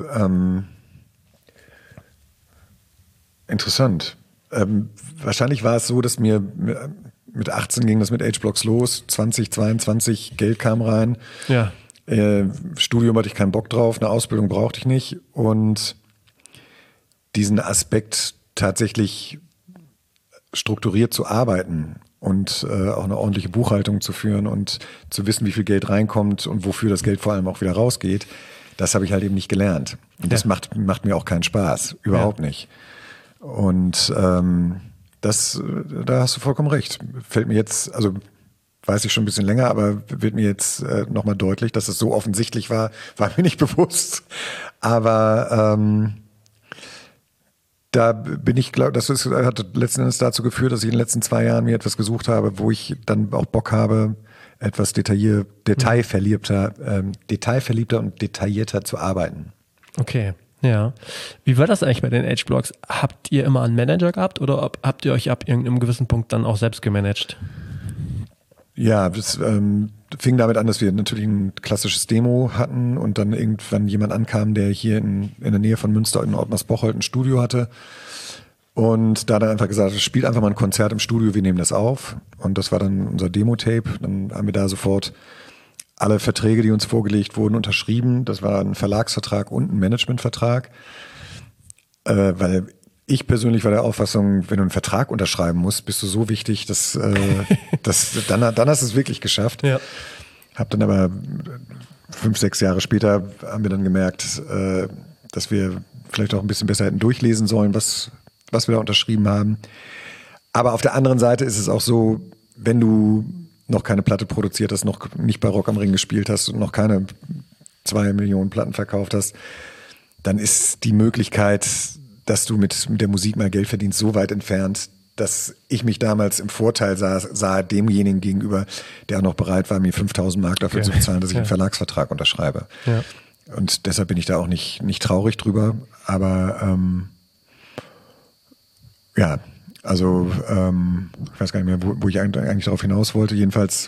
interessant. Wahrscheinlich war es so, dass mir mit 18 ging das mit H-Blocks los, 2022 Geld kam rein. Ja. Studium hatte ich keinen Bock drauf, eine Ausbildung brauchte ich nicht und diesen Aspekt tatsächlich strukturiert zu arbeiten und auch eine ordentliche Buchhaltung zu führen und zu wissen, wie viel Geld reinkommt und wofür das Geld vor allem auch wieder rausgeht, das habe ich halt eben nicht gelernt. Und das macht mir auch keinen Spaß, überhaupt nicht. Und da hast du vollkommen recht. Fällt mir jetzt, also weiß ich schon ein bisschen länger, aber wird mir jetzt nochmal deutlich, dass es so offensichtlich war mir nicht bewusst. Aber da bin ich, hat letzten Endes dazu geführt, dass ich in den letzten 2 Jahren mir etwas gesucht habe, wo ich dann auch Bock habe, etwas detailverliebter und detaillierter zu arbeiten. Okay, ja. Wie war das eigentlich bei den H-Blocks? Habt ihr immer einen Manager gehabt oder habt ihr euch ab irgendeinem gewissen Punkt dann auch selbst gemanagt? Ja, das fing damit an, dass wir natürlich ein klassisches Demo hatten und dann irgendwann jemand ankam, der hier in der Nähe von Münster in Ottmars-Bocholt ein Studio hatte und da dann einfach gesagt hat, spielt einfach mal ein Konzert im Studio, wir nehmen das auf und das war dann unser Demo-Tape. Dann haben wir da sofort alle Verträge, die uns vorgelegt wurden, unterschrieben. Das war ein Verlagsvertrag und ein Managementvertrag, weil ich persönlich war der Auffassung, wenn du einen Vertrag unterschreiben musst, bist du so wichtig, dass dann hast du es wirklich geschafft. Ja. Hab dann aber 5-6 Jahre später haben wir dann gemerkt, dass wir vielleicht auch ein bisschen besser hätten durchlesen sollen, was wir da unterschrieben haben. Aber auf der anderen Seite ist es auch so, wenn du noch keine Platte produziert hast, noch nicht bei Rock am Ring gespielt hast und noch keine 2 Millionen Platten verkauft hast, dann ist die Möglichkeit, dass du mit der Musik mal Geld verdienst, so weit entfernt, dass ich mich damals im Vorteil sah demjenigen gegenüber, der auch noch bereit war, mir 5.000 Mark dafür zu bezahlen, dass ich einen Verlagsvertrag unterschreibe. Ja. Und deshalb bin ich da auch nicht traurig drüber. Aber ja, also ich weiß gar nicht mehr, wo ich eigentlich darauf hinaus wollte. Jedenfalls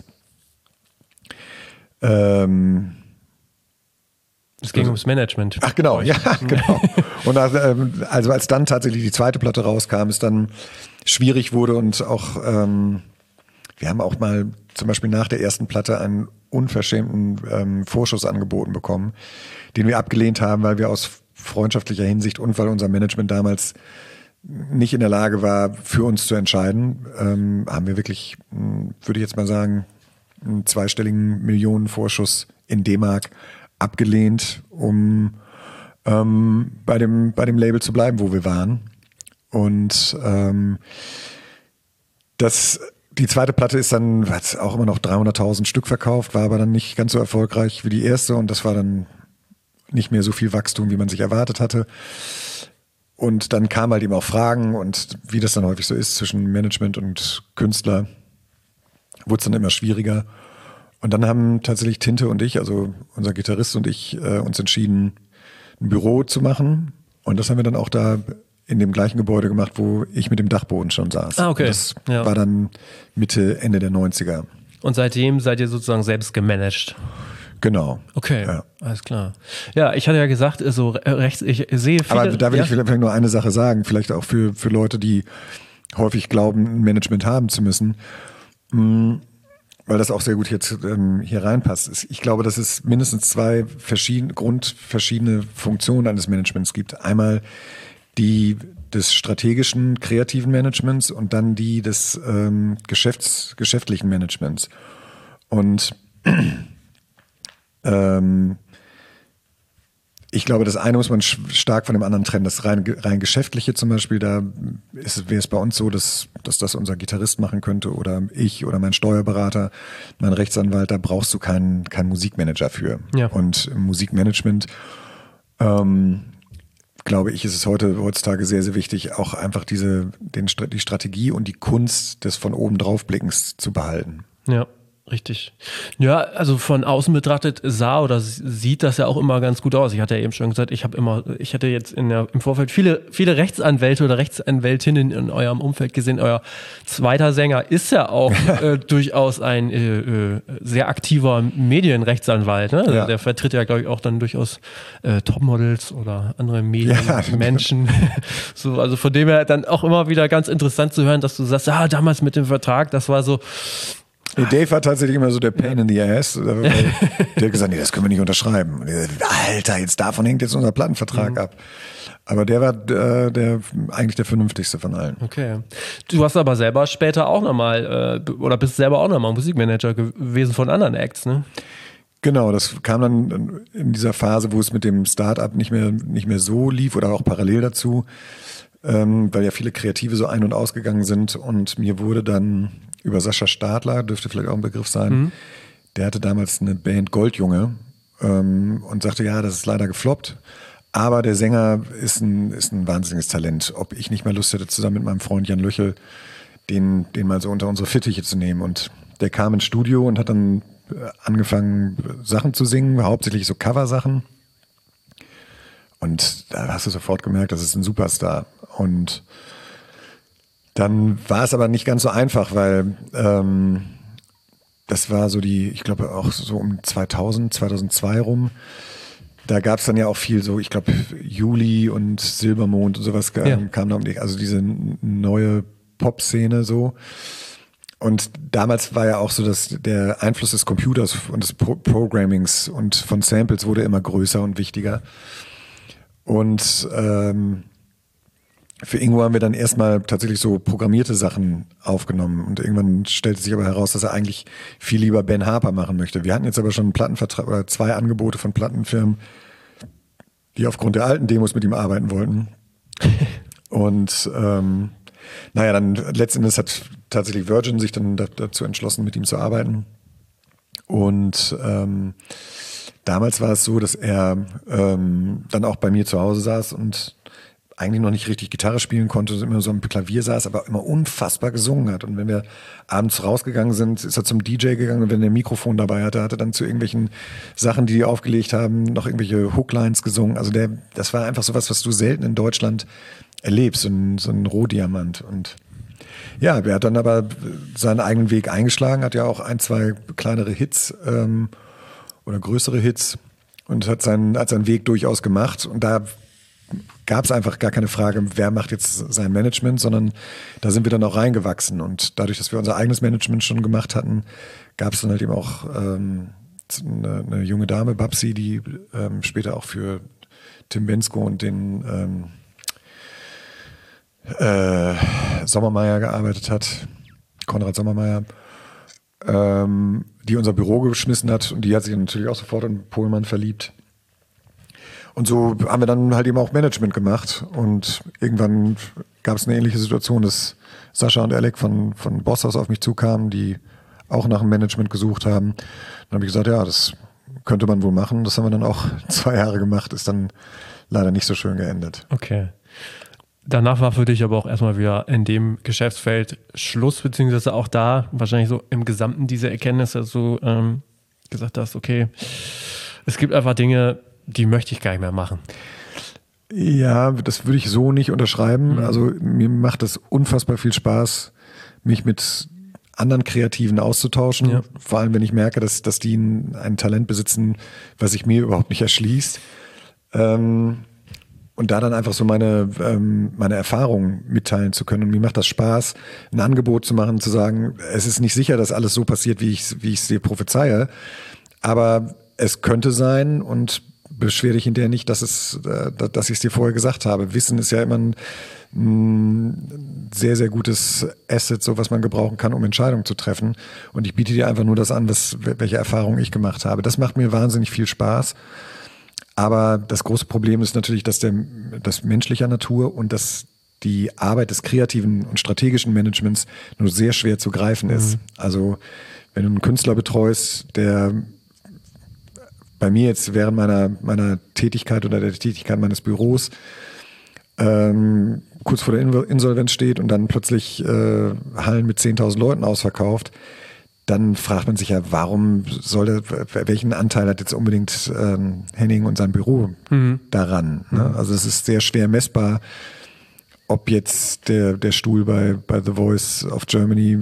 es ging ums Management. Ach genau, ja, genau. Und also als dann tatsächlich die zweite Platte rauskam, es dann schwierig wurde und auch wir haben auch mal zum Beispiel nach der ersten Platte einen unverschämten Vorschuss angeboten bekommen, den wir abgelehnt haben, weil wir aus freundschaftlicher Hinsicht und weil unser Management damals nicht in der Lage war, für uns zu entscheiden, haben wir wirklich, würde ich jetzt mal sagen, einen 2-stelligen Millionenvorschuss in D-Mark abgelehnt, um bei dem Label zu bleiben, wo wir waren. Und die zweite Platte ist dann, hat auch immer noch 300.000 Stück verkauft, war aber dann nicht ganz so erfolgreich wie die erste und das war dann nicht mehr so viel Wachstum, wie man sich erwartet hatte. Und dann kamen halt eben auch Fragen und wie das dann häufig so ist zwischen Management und Künstler, wurde es dann immer schwieriger. Und dann haben tatsächlich Tinte und ich, also unser Gitarrist und ich, uns entschieden, ein Büro zu machen. Und das haben wir dann auch da in dem gleichen Gebäude gemacht, wo ich mit dem Dachboden schon saß. Ah, okay. Und das war dann Mitte, Ende der 90er. Und seitdem seid ihr sozusagen selbst gemanagt? Genau. Okay, ja. Alles klar. Ja, ich hatte ja gesagt, so rechts, ich sehe viele... Aber da will ich vielleicht nur eine Sache sagen, vielleicht auch für Leute, die häufig glauben, ein Management haben zu müssen, weil das auch sehr gut jetzt hier reinpasst. Ich glaube, dass es mindestens 2 grundverschiedene Funktionen eines Managements gibt. Einmal die des strategischen, kreativen Managements und dann die des geschäftlichen Managements. Und ich glaube, das eine muss man stark von dem anderen trennen. Das rein geschäftliche zum Beispiel, da wäre es bei uns so, dass das unser Gitarrist machen könnte oder ich oder mein Steuerberater, mein Rechtsanwalt, da brauchst du keinen Musikmanager für. Ja. Und im Musikmanagement, glaube ich, ist es heutzutage sehr, sehr wichtig, auch einfach die Strategie und die Kunst des von oben drauf Blickens zu behalten. Ja. Richtig. Ja, also von außen betrachtet sieht das ja auch immer ganz gut aus. Ich hatte ja eben schon gesagt, ich hatte jetzt im Vorfeld viele Rechtsanwälte oder Rechtsanwältinnen in eurem Umfeld gesehen. Euer zweiter Sänger ist ja auch durchaus ein sehr aktiver Medienrechtsanwalt. Ne? Also der vertritt ja, glaube ich, auch dann durchaus Topmodels oder andere Medienmenschen. So, also von dem her dann auch immer wieder ganz interessant zu hören, dass du sagst, damals mit dem Vertrag, das war so... Dave war tatsächlich immer so der Pain in the Ass. Der hat gesagt, nee, das können wir nicht unterschreiben. Alter, davon hängt jetzt unser Plattenvertrag ab. Aber der war eigentlich der vernünftigste von allen. Okay. Du hast aber selber später auch nochmal, oder bist selber auch nochmal Musikmanager gewesen von anderen Acts, ne? Genau, das kam dann in dieser Phase, wo es mit dem Start-up nicht mehr so lief oder auch parallel dazu, weil ja viele Kreative so ein- und ausgegangen sind und mir wurde dann über Sascha Stadler, dürfte vielleicht auch ein Begriff sein, der hatte damals eine Band Goldjunge und sagte, ja, das ist leider gefloppt, aber der Sänger ist ein wahnsinniges Talent. Ob ich nicht mal Lust hätte, zusammen mit meinem Freund Jan Löchel, den mal so unter unsere Fittiche zu nehmen. Und der kam ins Studio und hat dann angefangen, Sachen zu singen, hauptsächlich so Coversachen. Und da hast du sofort gemerkt, das ist ein Superstar. Und dann war es aber nicht ganz so einfach, weil das war so ich glaube auch so um 2002 rum. Da gab es dann ja auch viel so, ich glaube Juli und Silbermond und sowas kam da um die, also diese neue Pop-Szene so. Und damals war ja auch so, dass der Einfluss des Computers und des Programmings und von Samples wurde immer größer und wichtiger. Und für Ingo haben wir dann erstmal tatsächlich so programmierte Sachen aufgenommen und irgendwann stellte sich aber heraus, dass er eigentlich viel lieber Ben Harper machen möchte. Wir hatten jetzt aber schon einen Plattenvertrag oder 2 Angebote von Plattenfirmen, die aufgrund der alten Demos mit ihm arbeiten wollten. Und dann letzten Endes hat tatsächlich Virgin sich dann dazu entschlossen, mit ihm zu arbeiten. Und damals war es so, dass er dann auch bei mir zu Hause saß und eigentlich noch nicht richtig Gitarre spielen konnte, immer so am Klavier saß, aber immer unfassbar gesungen hat. Und wenn wir abends rausgegangen sind, ist er zum DJ gegangen und wenn er ein Mikrofon dabei hatte, hat er dann zu irgendwelchen Sachen, die aufgelegt haben, noch irgendwelche Hooklines gesungen. Also das war einfach sowas, was du selten in Deutschland erlebst, so ein Rohdiamant. Und ja, er hat dann aber seinen eigenen Weg eingeschlagen, hat ja auch 1, 2 kleinere Hits oder größere Hits und hat seinen Weg durchaus gemacht. Und da gab es einfach gar keine Frage, wer macht jetzt sein Management, sondern da sind wir dann auch reingewachsen. Und dadurch, dass wir unser eigenes Management schon gemacht hatten, gab es dann halt eben auch eine junge Dame, Babsi, die später auch für Tim Bendzko und den Sommermeier gearbeitet hat, Konrad Sommermeier, die unser Büro geschmissen hat und die hat sich natürlich auch sofort in Pohlmann verliebt. Und so haben wir dann halt eben auch Management gemacht und irgendwann gab es eine ähnliche Situation, dass Sascha und Alec von Bosshaus auf mich zukamen, die auch nach einem Management gesucht haben. Dann habe ich gesagt, ja, das könnte man wohl machen. Das haben wir dann auch 2 Jahre gemacht, ist dann leider nicht so schön geendet. Okay. Danach war für dich aber auch erstmal wieder in dem Geschäftsfeld Schluss, beziehungsweise auch da wahrscheinlich so im Gesamten diese Erkenntnis, dass du gesagt hast, okay, es gibt einfach Dinge, die möchte ich gar nicht mehr machen. Ja, das würde ich so nicht unterschreiben. Also mir macht es unfassbar viel Spaß, mich mit anderen Kreativen auszutauschen. Ja. Vor allem, wenn ich merke, dass die ein Talent besitzen, was sich mir überhaupt nicht erschließt. Und da dann einfach so meine Erfahrungen mitteilen zu können. Und mir macht das Spaß, ein Angebot zu machen, zu sagen, es ist nicht sicher, dass alles so passiert, wie ich es dir prophezeie. Aber es könnte sein und beschwer dich hinterher nicht, dass ich es dir vorher gesagt habe. Wissen ist ja immer ein sehr, sehr gutes Asset, so was man gebrauchen kann, um Entscheidungen zu treffen. Und ich biete dir einfach nur das an, welche Erfahrungen ich gemacht habe. Das macht mir wahnsinnig viel Spaß. Aber das große Problem ist natürlich, dass das menschlicher Natur und dass die Arbeit des kreativen und strategischen Managements nur sehr schwer zu greifen ist. Also wenn du einen Künstler betreust, der bei mir jetzt während meiner Tätigkeit oder der Tätigkeit meines Büros kurz vor der Insolvenz steht und dann plötzlich Hallen mit 10.000 Leuten ausverkauft, dann fragt man sich ja, welchen Anteil hat jetzt unbedingt Henning und sein Büro daran? Ne? Also es ist sehr schwer messbar, ob jetzt der Stuhl bei The Voice of Germany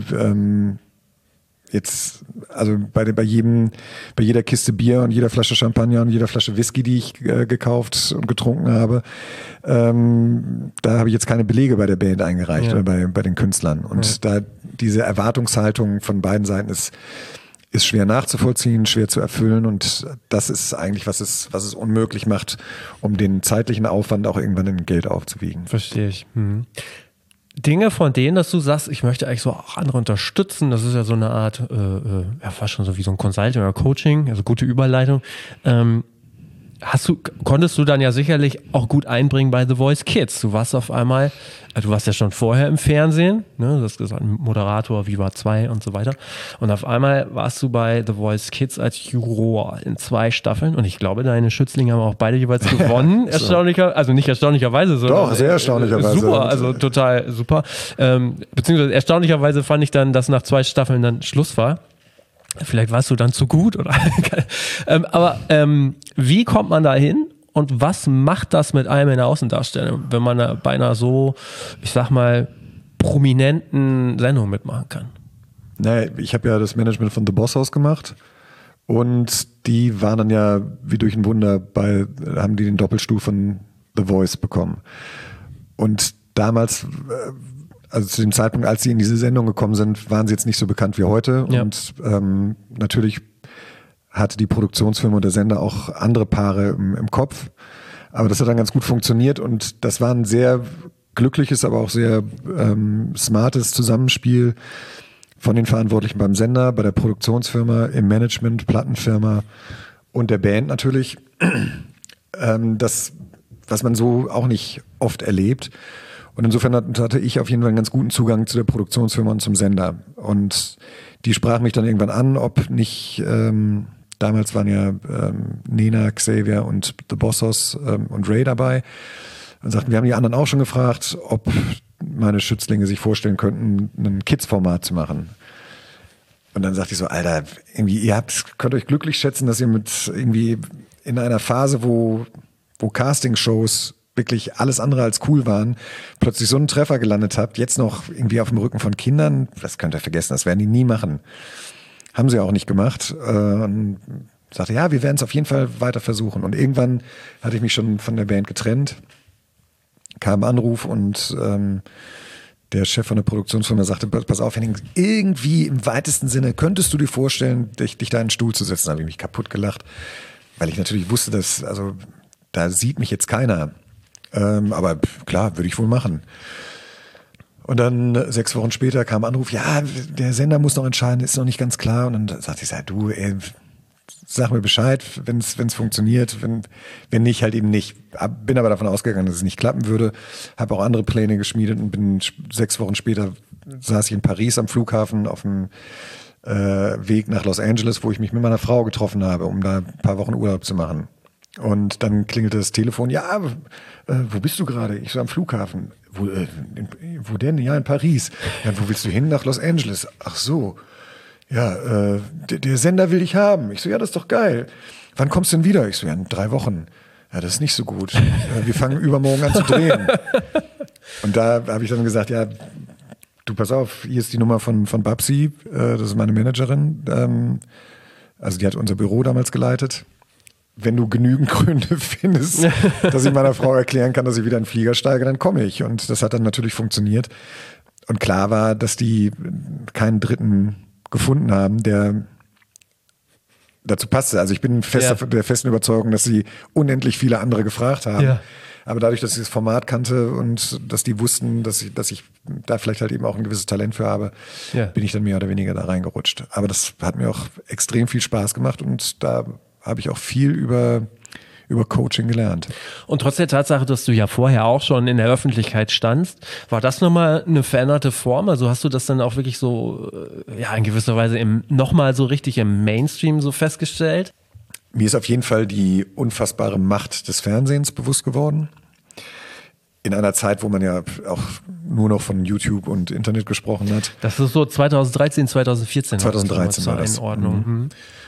jetzt, also bei jeder Kiste Bier und jeder Flasche Champagner und jeder Flasche Whisky, die ich gekauft und getrunken habe, da habe ich jetzt keine Belege bei der Band eingereicht oder bei den Künstlern. Und da diese Erwartungshaltung von beiden Seiten ist schwer nachzuvollziehen, schwer zu erfüllen und das ist eigentlich, was es unmöglich macht, um den zeitlichen Aufwand auch irgendwann in Geld aufzuwiegen. Verstehe ich. Dinge von denen, dass du sagst, ich möchte eigentlich so auch andere unterstützen, das ist ja so eine Art, fast schon so wie so ein Consulting oder Coaching, also gute Überleitung. Konntest du dann ja sicherlich auch gut einbringen bei The Voice Kids. Du warst auf einmal, du warst ja schon vorher im Fernsehen, ne? Du hast gesagt, Moderator, Viva 2 und so weiter. Und auf einmal warst du bei The Voice Kids als Juror in 2 Staffeln. Und ich glaube, deine Schützlinge haben auch beide jeweils gewonnen. Nicht erstaunlicherweise, sondern. Doch, sehr erstaunlicherweise. Super, also total super. Beziehungsweise erstaunlicherweise fand ich dann, dass nach 2 Staffeln dann Schluss war. Vielleicht warst du dann zu gut oder aber wie kommt man da hin und was macht das mit einem in der Außendarstellung, wenn man da bei einer so, ich sag mal, prominenten Sendung mitmachen kann? Naja, ich habe ja das Management von The Bosshaus gemacht und die waren dann ja wie durch ein Wunder haben die den Doppelstuhl von The Voice bekommen. Und damals also zu dem Zeitpunkt, als sie in diese Sendung gekommen sind, waren sie jetzt nicht so bekannt wie heute. Ja. Und natürlich hatte die Produktionsfirma und der Sender auch andere Paare im Kopf. Aber das hat dann ganz gut funktioniert und das war ein sehr glückliches, aber auch sehr smartes Zusammenspiel von den Verantwortlichen beim Sender, bei der Produktionsfirma, im Management, Plattenfirma und der Band natürlich. Das, was man so auch nicht oft erlebt. Und insofern hatte ich auf jeden Fall einen ganz guten Zugang zu der Produktionsfirma und zum Sender. Und die sprach mich dann irgendwann an, ob nicht, damals waren ja Nena, Xavier und The Bossos und Ray dabei. Und sagten, wir haben die anderen auch schon gefragt, ob meine Schützlinge sich vorstellen könnten, ein Kids-Format zu machen. Und dann sagte ich so, Alter, irgendwie, könnt euch glücklich schätzen, dass ihr mit irgendwie in einer Phase, wo Castingshows wirklich alles andere als cool waren, plötzlich so einen Treffer gelandet habt, jetzt noch irgendwie auf dem Rücken von Kindern, das könnt ihr vergessen, das werden die nie machen. Haben sie auch nicht gemacht. Und sagte, ja, wir werden es auf jeden Fall weiter versuchen. Und irgendwann hatte ich mich schon von der Band getrennt, kam ein Anruf und der Chef von der Produktionsfirma sagte, pass auf, Henning, irgendwie im weitesten Sinne könntest du dir vorstellen, dich da in den Stuhl zu setzen. Da habe ich mich kaputt gelacht, weil ich natürlich wusste, dass, also da sieht mich jetzt keiner. Aber klar, würde ich wohl machen. Und dann 6 Wochen später kam ein Anruf, ja, der Sender muss noch entscheiden, ist noch nicht ganz klar. Und dann sagte ich, du, sag mir Bescheid, wenn es funktioniert, wenn nicht, halt eben nicht. Bin aber davon ausgegangen, dass es nicht klappen würde. Habe auch andere Pläne geschmiedet und bin 6 Wochen später saß ich in Paris am Flughafen auf dem Weg nach Los Angeles, wo ich mich mit meiner Frau getroffen habe, um da ein paar Wochen Urlaub zu machen. Und dann klingelte das Telefon, ja, wo bist du gerade? Ich so, am Flughafen. Wo denn? Ja, in Paris. Ja, wo willst du hin? Nach Los Angeles. Ach so. Ja, der Sender will dich haben. Ich so, ja, das ist doch geil. Wann kommst du denn wieder? Ich so, ja, in 3 Wochen. Ja, das ist nicht so gut. Wir fangen übermorgen an zu drehen. Und da habe ich dann gesagt, ja, du pass auf, hier ist die Nummer von Babsi, das ist meine Managerin. Also die hat unser Büro damals geleitet. Wenn du genügend Gründe findest, dass ich meiner Frau erklären kann, dass ich wieder in den Flieger steige, dann komme ich. Und das hat dann natürlich funktioniert. Und klar war, dass die keinen Dritten gefunden haben, der dazu passte. Also ich bin der festen Überzeugung, dass sie unendlich viele andere gefragt haben. Ja. Aber dadurch, dass ich das Format kannte und dass die wussten, dass ich da vielleicht halt eben auch ein gewisses Talent für habe, bin ich dann mehr oder weniger da reingerutscht. Aber das hat mir auch extrem viel Spaß gemacht und da habe ich auch viel über Coaching gelernt. Und trotz der Tatsache, dass du ja vorher auch schon in der Öffentlichkeit standst, war das nochmal eine veränderte Form? Also hast du das dann auch wirklich so, in gewisser Weise nochmal so richtig im Mainstream so festgestellt? Mir ist auf jeden Fall die unfassbare Macht des Fernsehens bewusst geworden. In einer Zeit, wo man ja auch nur noch von YouTube und Internet gesprochen hat. Das ist so 2013, 2014. 2013 war das. In Ordnung.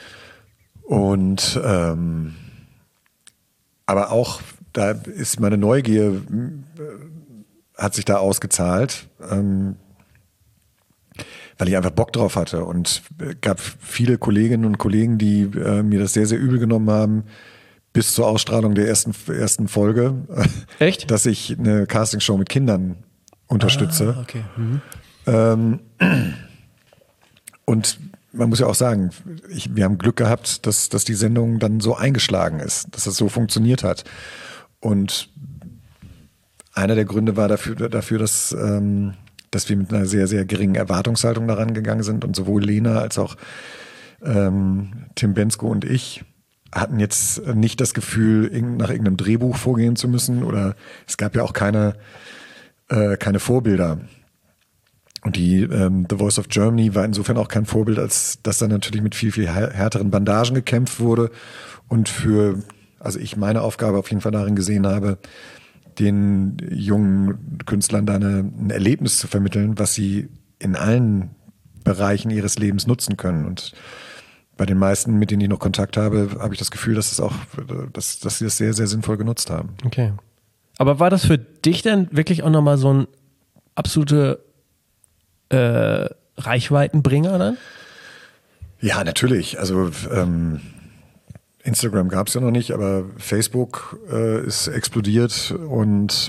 Und aber auch da ist meine Neugier, hat sich da ausgezahlt, weil ich einfach Bock drauf hatte und gab viele Kolleginnen und Kollegen, die mir das sehr, sehr übel genommen haben, bis zur Ausstrahlung der ersten Folge. Echt? Dass ich eine Castingshow mit Kindern unterstütze. Okay. Und man muss ja auch sagen, wir haben Glück gehabt, dass die Sendung dann so eingeschlagen ist, dass das so funktioniert hat. Und einer der Gründe war dafür, dass wir mit einer sehr, sehr geringen Erwartungshaltung daran gegangen sind. Und sowohl Lena als auch Tim Bensko und ich hatten jetzt nicht das Gefühl, nach irgendeinem Drehbuch vorgehen zu müssen. Oder es gab ja auch keine Vorbilder. Und die The Voice of Germany war insofern auch kein Vorbild, als dass da natürlich mit viel, viel härteren Bandagen gekämpft wurde und also ich meine Aufgabe auf jeden Fall darin gesehen habe, den jungen Künstlern da ein Erlebnis zu vermitteln, was sie in allen Bereichen ihres Lebens nutzen können. Und bei den meisten, mit denen ich noch Kontakt habe, habe ich das Gefühl, dass sie das sehr, sehr sinnvoll genutzt haben. Okay. Aber war das für dich denn wirklich auch nochmal so ein absolute Reichweitenbringer dann? Ja, natürlich. Also Instagram gab es ja noch nicht, aber Facebook ist explodiert und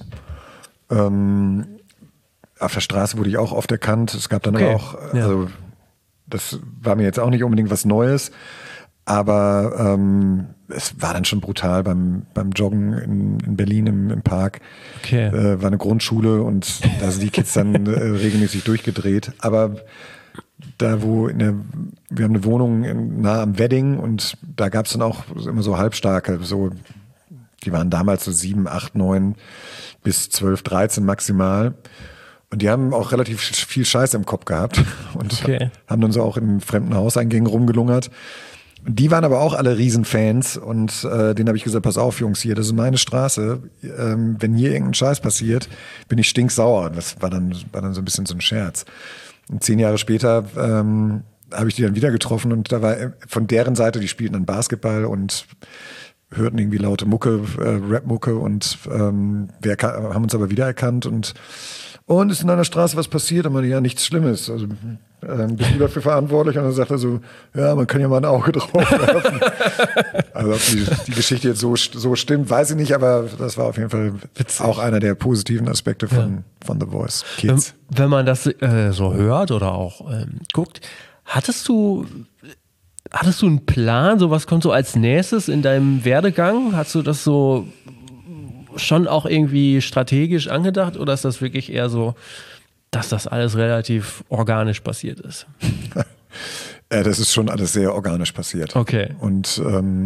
auf der Straße wurde ich auch oft erkannt. Es gab dann aber auch, also das war mir jetzt auch nicht unbedingt was Neues, aber es war dann schon brutal beim Joggen in Berlin im Park. Okay. War eine Grundschule und da sind die Kids dann regelmäßig durchgedreht. Aber da, wir haben eine Wohnung nah am Wedding und da gab es dann auch immer so Halbstarke, so Die waren damals so 7, 8, 9 bis 12, 13 maximal. Und die haben auch relativ viel Scheiß im Kopf gehabt und haben dann so auch in fremden Hauseingängen rumgelungert. Und die waren aber auch alle Riesenfans und denen habe ich gesagt, pass auf Jungs, hier, das ist meine Straße. Wenn hier irgendein Scheiß passiert, bin ich stinksauer. Das war dann so ein bisschen so ein Scherz. Und 10 Jahre später habe ich die dann wieder getroffen und da war von deren Seite, die spielten dann Basketball und hörten irgendwie laute Mucke, Rap-Mucke und haben uns aber wiedererkannt und ist in einer Straße was passiert? Und man, ja, nichts Schlimmes. Also bist du dafür verantwortlich? Und dann sagt er so, ja, man kann ja mal ein Auge drauf werfen. Also ob die Geschichte jetzt so stimmt, weiß ich nicht, aber das war auf jeden Fall auch einer der positiven Aspekte von The Voice Kids. Wenn man das so hört oder auch guckt, hattest du einen Plan, so was kommt so als nächstes in deinem Werdegang? Hast du das so schon auch irgendwie strategisch angedacht oder ist das wirklich eher so, dass das alles relativ organisch passiert ist? Das ist schon alles sehr organisch passiert. Okay. Und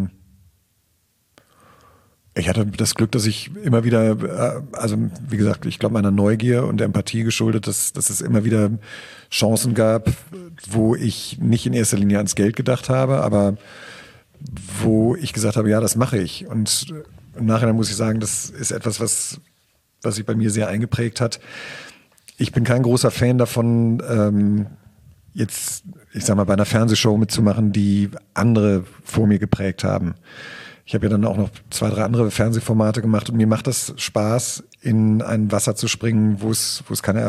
ich hatte das Glück, dass ich immer wieder, also wie gesagt, ich glaube meiner Neugier und der Empathie geschuldet, dass es immer wieder Chancen gab, wo ich nicht in erster Linie ans Geld gedacht habe, aber wo ich gesagt habe, ja, das mache ich. Und im Nachhinein muss ich sagen, das ist etwas, was sich bei mir sehr eingeprägt hat. Ich bin kein großer Fan davon, jetzt, ich sag mal, bei einer Fernsehshow mitzumachen, die andere vor mir geprägt haben. Ich habe ja dann auch noch 2, 3 andere Fernsehformate gemacht und mir macht das Spaß, in ein Wasser zu springen, wo es keine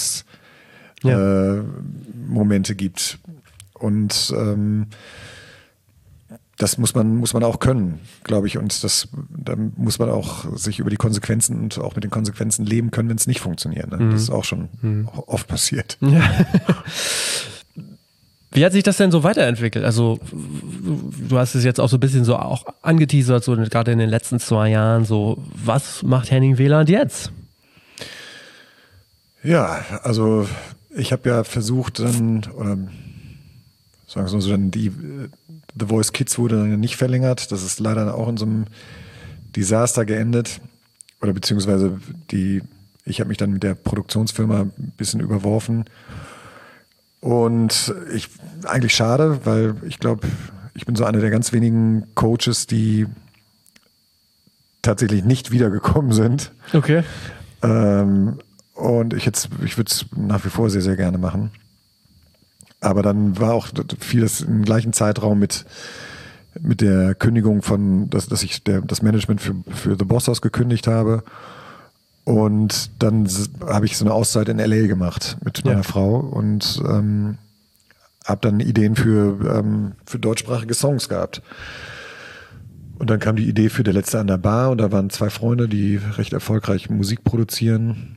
Erfahrungsmomente gibt. Und das muss man auch können, glaube ich. Und da muss man auch sich über die Konsequenzen und auch mit den Konsequenzen leben können, wenn es nicht funktioniert. Ne? Das ist auch schon oft passiert. Ja. Wie hat sich das denn so weiterentwickelt? Also du hast es jetzt auch so ein bisschen so auch angeteasert, so gerade in den letzten 2 Jahren. So, was macht Henning Wieland jetzt? Ja, also ich habe ja versucht dann, oder sagen wir so, dann The Voice Kids wurde dann nicht verlängert. Das ist leider auch in so einem Desaster geendet. Oder beziehungsweise ich habe mich dann mit der Produktionsfirma ein bisschen überworfen. Und eigentlich schade, weil ich glaube, ich bin so einer der ganz wenigen Coaches, die tatsächlich nicht wiedergekommen sind. Okay. Und ich würde es nach wie vor sehr, sehr gerne machen. Aber dann war auch vieles im gleichen Zeitraum mit der Kündigung dass ich das Management für The Boss House gekündigt habe. Und dann habe ich so eine Auszeit in LA gemacht mit meiner Frau und habe dann Ideen für deutschsprachige Songs gehabt. Und dann kam die Idee für Der Letzte an der Bar und da waren 2 Freunde, die recht erfolgreich Musik produzieren.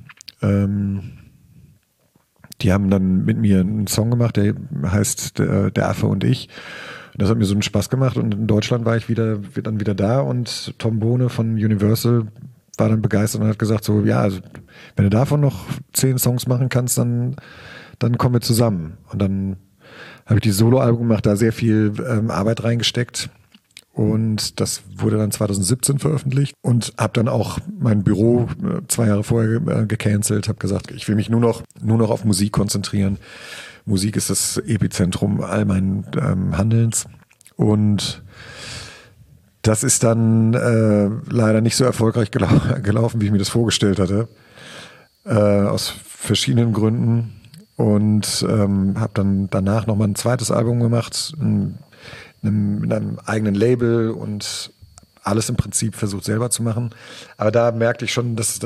Die haben dann mit mir einen Song gemacht, der heißt Der Affe und ich. Und das hat mir so einen Spaß gemacht und in Deutschland war ich dann wieder da und Tom Bohne von Universal war dann begeistert und hat gesagt so, ja, also wenn du davon noch 10 Songs machen kannst, dann kommen wir zusammen. Und dann habe ich dieses Soloalbum gemacht, da sehr viel Arbeit reingesteckt. Und das wurde dann 2017 veröffentlicht und habe dann auch mein Büro 2 Jahre vorher gecancelt, habe gesagt, ich will mich nur noch auf Musik konzentrieren. Musik ist das Epizentrum all meinen Handelns. Und das ist dann leider nicht so erfolgreich gelaufen, wie ich mir das vorgestellt hatte. Aus verschiedenen Gründen. Und habe dann danach nochmal ein zweites Album gemacht, mit einem eigenen Label und alles im Prinzip versucht selber zu machen. Aber da merkte ich schon, dass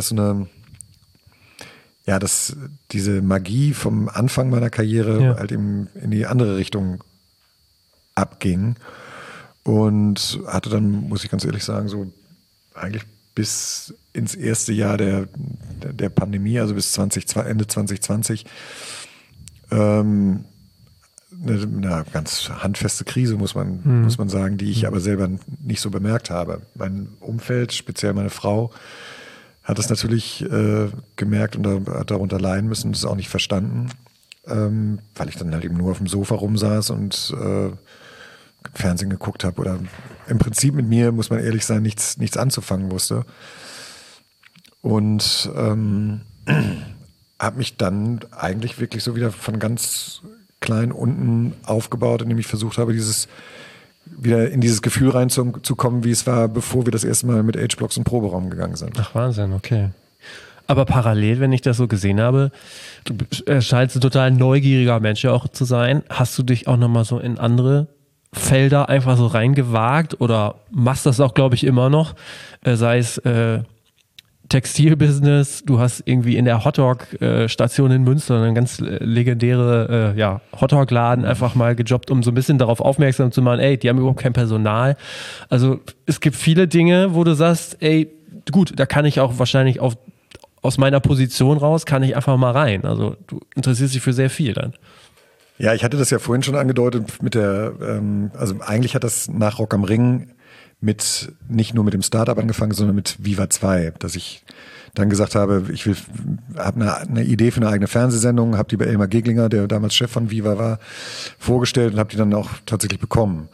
diese Magie vom Anfang meiner Karriere halt eben in die andere Richtung abging. Und hatte dann, muss ich ganz ehrlich sagen, so eigentlich bis ins erste Jahr der Pandemie, also bis Ende 2020, eine ganz handfeste Krise, muss man sagen, die ich aber selber nicht so bemerkt habe. Mein Umfeld, speziell meine Frau, hat das natürlich gemerkt und hat darunter leiden müssen und es auch nicht verstanden, weil ich dann halt eben nur auf dem Sofa rumsaß und Fernsehen geguckt habe oder im Prinzip mit mir, muss man ehrlich sein, nichts anzufangen wusste. Und habe mich dann eigentlich wirklich so wieder von ganz klein unten aufgebaut, indem ich versucht habe, wieder in dieses Gefühl reinzukommen, wie es war, bevor wir das erste Mal mit H-Blocks in den Proberaum gegangen sind. Ach, Wahnsinn, okay. Aber parallel, wenn ich das so gesehen habe, du scheinst ein total neugieriger Mensch ja auch zu sein. Hast du dich auch nochmal so in andere Felder einfach so reingewagt oder machst das auch, glaube ich, immer noch? Sei es Textilbusiness, du hast irgendwie in der Hotdog-Station in Münster eine ganz legendäre Hotdog-Laden einfach mal gejobbt, um so ein bisschen darauf aufmerksam zu machen, ey, die haben überhaupt kein Personal. Also es gibt viele Dinge, wo du sagst, ey, gut, da kann ich auch wahrscheinlich aus meiner Position raus, kann ich einfach mal rein. Also du interessierst dich für sehr viel dann. Ja, ich hatte das ja vorhin schon angedeutet mit also eigentlich hat das nach Rock am Ring nicht nur mit dem Startup angefangen, sondern mit Viva 2, dass ich dann gesagt habe, ich habe eine Idee für eine eigene Fernsehsendung, habe die bei Elmar Geglinger, der damals Chef von Viva war, vorgestellt und habe die dann auch tatsächlich bekommen.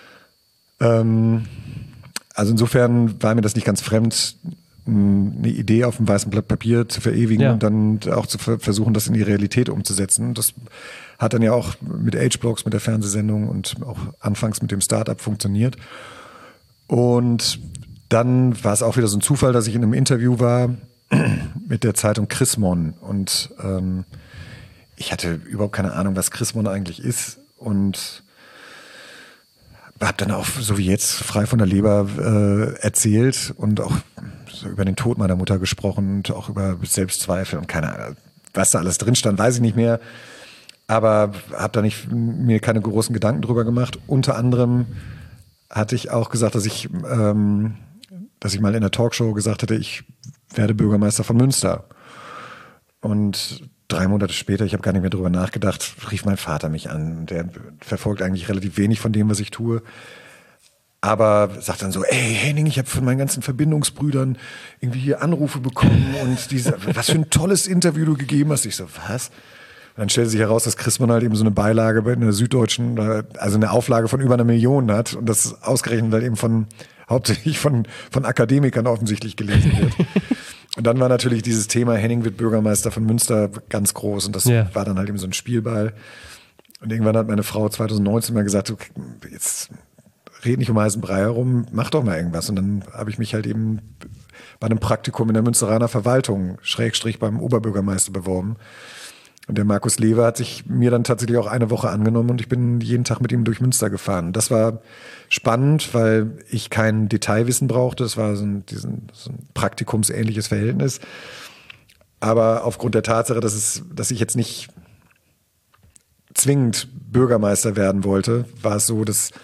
Also insofern war mir das nicht ganz fremd, eine Idee auf dem weißen Blatt Papier zu verewigen und dann auch zu versuchen, das in die Realität umzusetzen. Das hat dann ja auch mit H-Blocks, mit der Fernsehsendung und auch anfangs mit dem Startup funktioniert. Und dann war es auch wieder so ein Zufall, dass ich in einem Interview war mit der Zeitung Chrismon und ich hatte überhaupt keine Ahnung, was Chrismon eigentlich ist und habe dann auch, so wie jetzt, frei von der Leber erzählt und auch so über den Tod meiner Mutter gesprochen und auch über Selbstzweifel und keine Ahnung, was da alles drin stand, weiß ich nicht mehr. Aber habe da mir keine großen Gedanken drüber gemacht. Unter anderem hatte ich auch gesagt, dass ich mal in der Talkshow gesagt hätte, ich werde Bürgermeister von Münster. Und 3 Monate später, ich habe gar nicht mehr drüber nachgedacht, rief mein Vater mich an. Der verfolgt eigentlich relativ wenig von dem, was ich tue. Aber sagt dann so, ey Henning, ich habe von meinen ganzen Verbindungsbrüdern irgendwie hier Anrufe bekommen und was für ein tolles Interview du gegeben hast. Ich so, was? Und dann stellte sich heraus, dass Chrismon halt eben so eine Beilage in der Süddeutschen, also eine Auflage von über 1 Million hat und das ausgerechnet halt eben hauptsächlich von Akademikern offensichtlich gelesen wird. Und dann war natürlich dieses Thema, Henning wird Bürgermeister von Münster, ganz groß und das war dann halt eben so ein Spielball. Und irgendwann hat meine Frau 2019 mal gesagt, okay, jetzt red nicht um heißen Brei herum, mach doch mal irgendwas. Und dann habe ich mich halt eben bei einem Praktikum in der Münsteraner Verwaltung, / beim Oberbürgermeister beworben. Und der Markus Lewe hat sich mir dann tatsächlich auch eine Woche angenommen und ich bin jeden Tag mit ihm durch Münster gefahren. Das war spannend, weil ich kein Detailwissen brauchte. Das war so ein praktikumsähnliches Verhältnis. Aber aufgrund der Tatsache, dass ich jetzt nicht zwingend Bürgermeister werden wollte, war es so, dass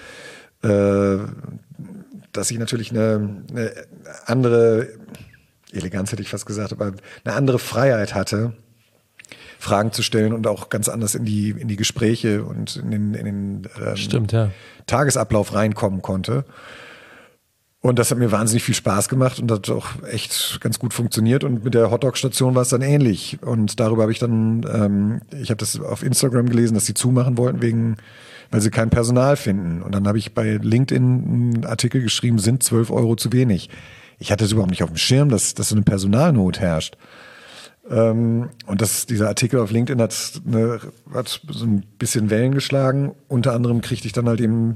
ich natürlich eine andere, Eleganz hätte ich fast gesagt, aber eine andere Freiheit hatte, Fragen zu stellen und auch ganz anders in die Gespräche und in den Tagesablauf reinkommen konnte. Und das hat mir wahnsinnig viel Spaß gemacht und hat auch echt ganz gut funktioniert. Und mit der Hotdog-Station war es dann ähnlich. Und darüber habe ich dann, ich habe das auf Instagram gelesen, dass sie zumachen wollten, weil sie kein Personal finden. Und dann habe ich bei LinkedIn einen Artikel geschrieben, sind 12 Euro zu wenig. Ich hatte es überhaupt nicht auf dem Schirm, dass so eine Personalnot herrscht. Und dieser Artikel auf LinkedIn hat so ein bisschen Wellen geschlagen. Unter anderem kriegte ich dann halt eben,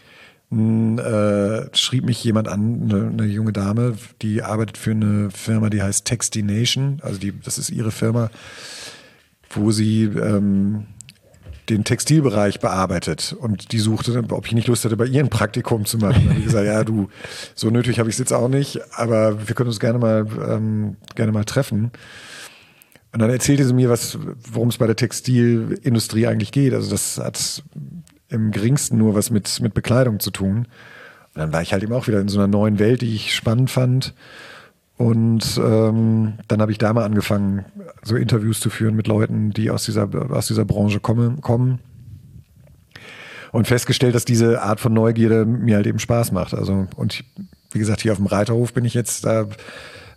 schrieb mich jemand an, eine junge Dame, die arbeitet für eine Firma, die heißt Textination. Also das ist ihre Firma, wo sie den Textilbereich bearbeitet. Und die suchte, ob ich nicht Lust hätte, bei ihr ein Praktikum zu machen. Da habe ich gesagt, ja du, so nötig habe ich es jetzt auch nicht, aber wir können uns gerne mal treffen. Und dann erzählte sie mir, worum es bei der Textilindustrie eigentlich geht. Also das hat im geringsten nur was mit Bekleidung zu tun. Und dann war ich halt eben auch wieder in so einer neuen Welt, die ich spannend fand. Und dann habe ich da mal angefangen, so Interviews zu führen mit Leuten, die aus dieser Branche kommen. Und festgestellt, dass diese Art von Neugierde mir halt eben Spaß macht. Also, und wie gesagt, hier auf dem Reiterhof bin ich jetzt, da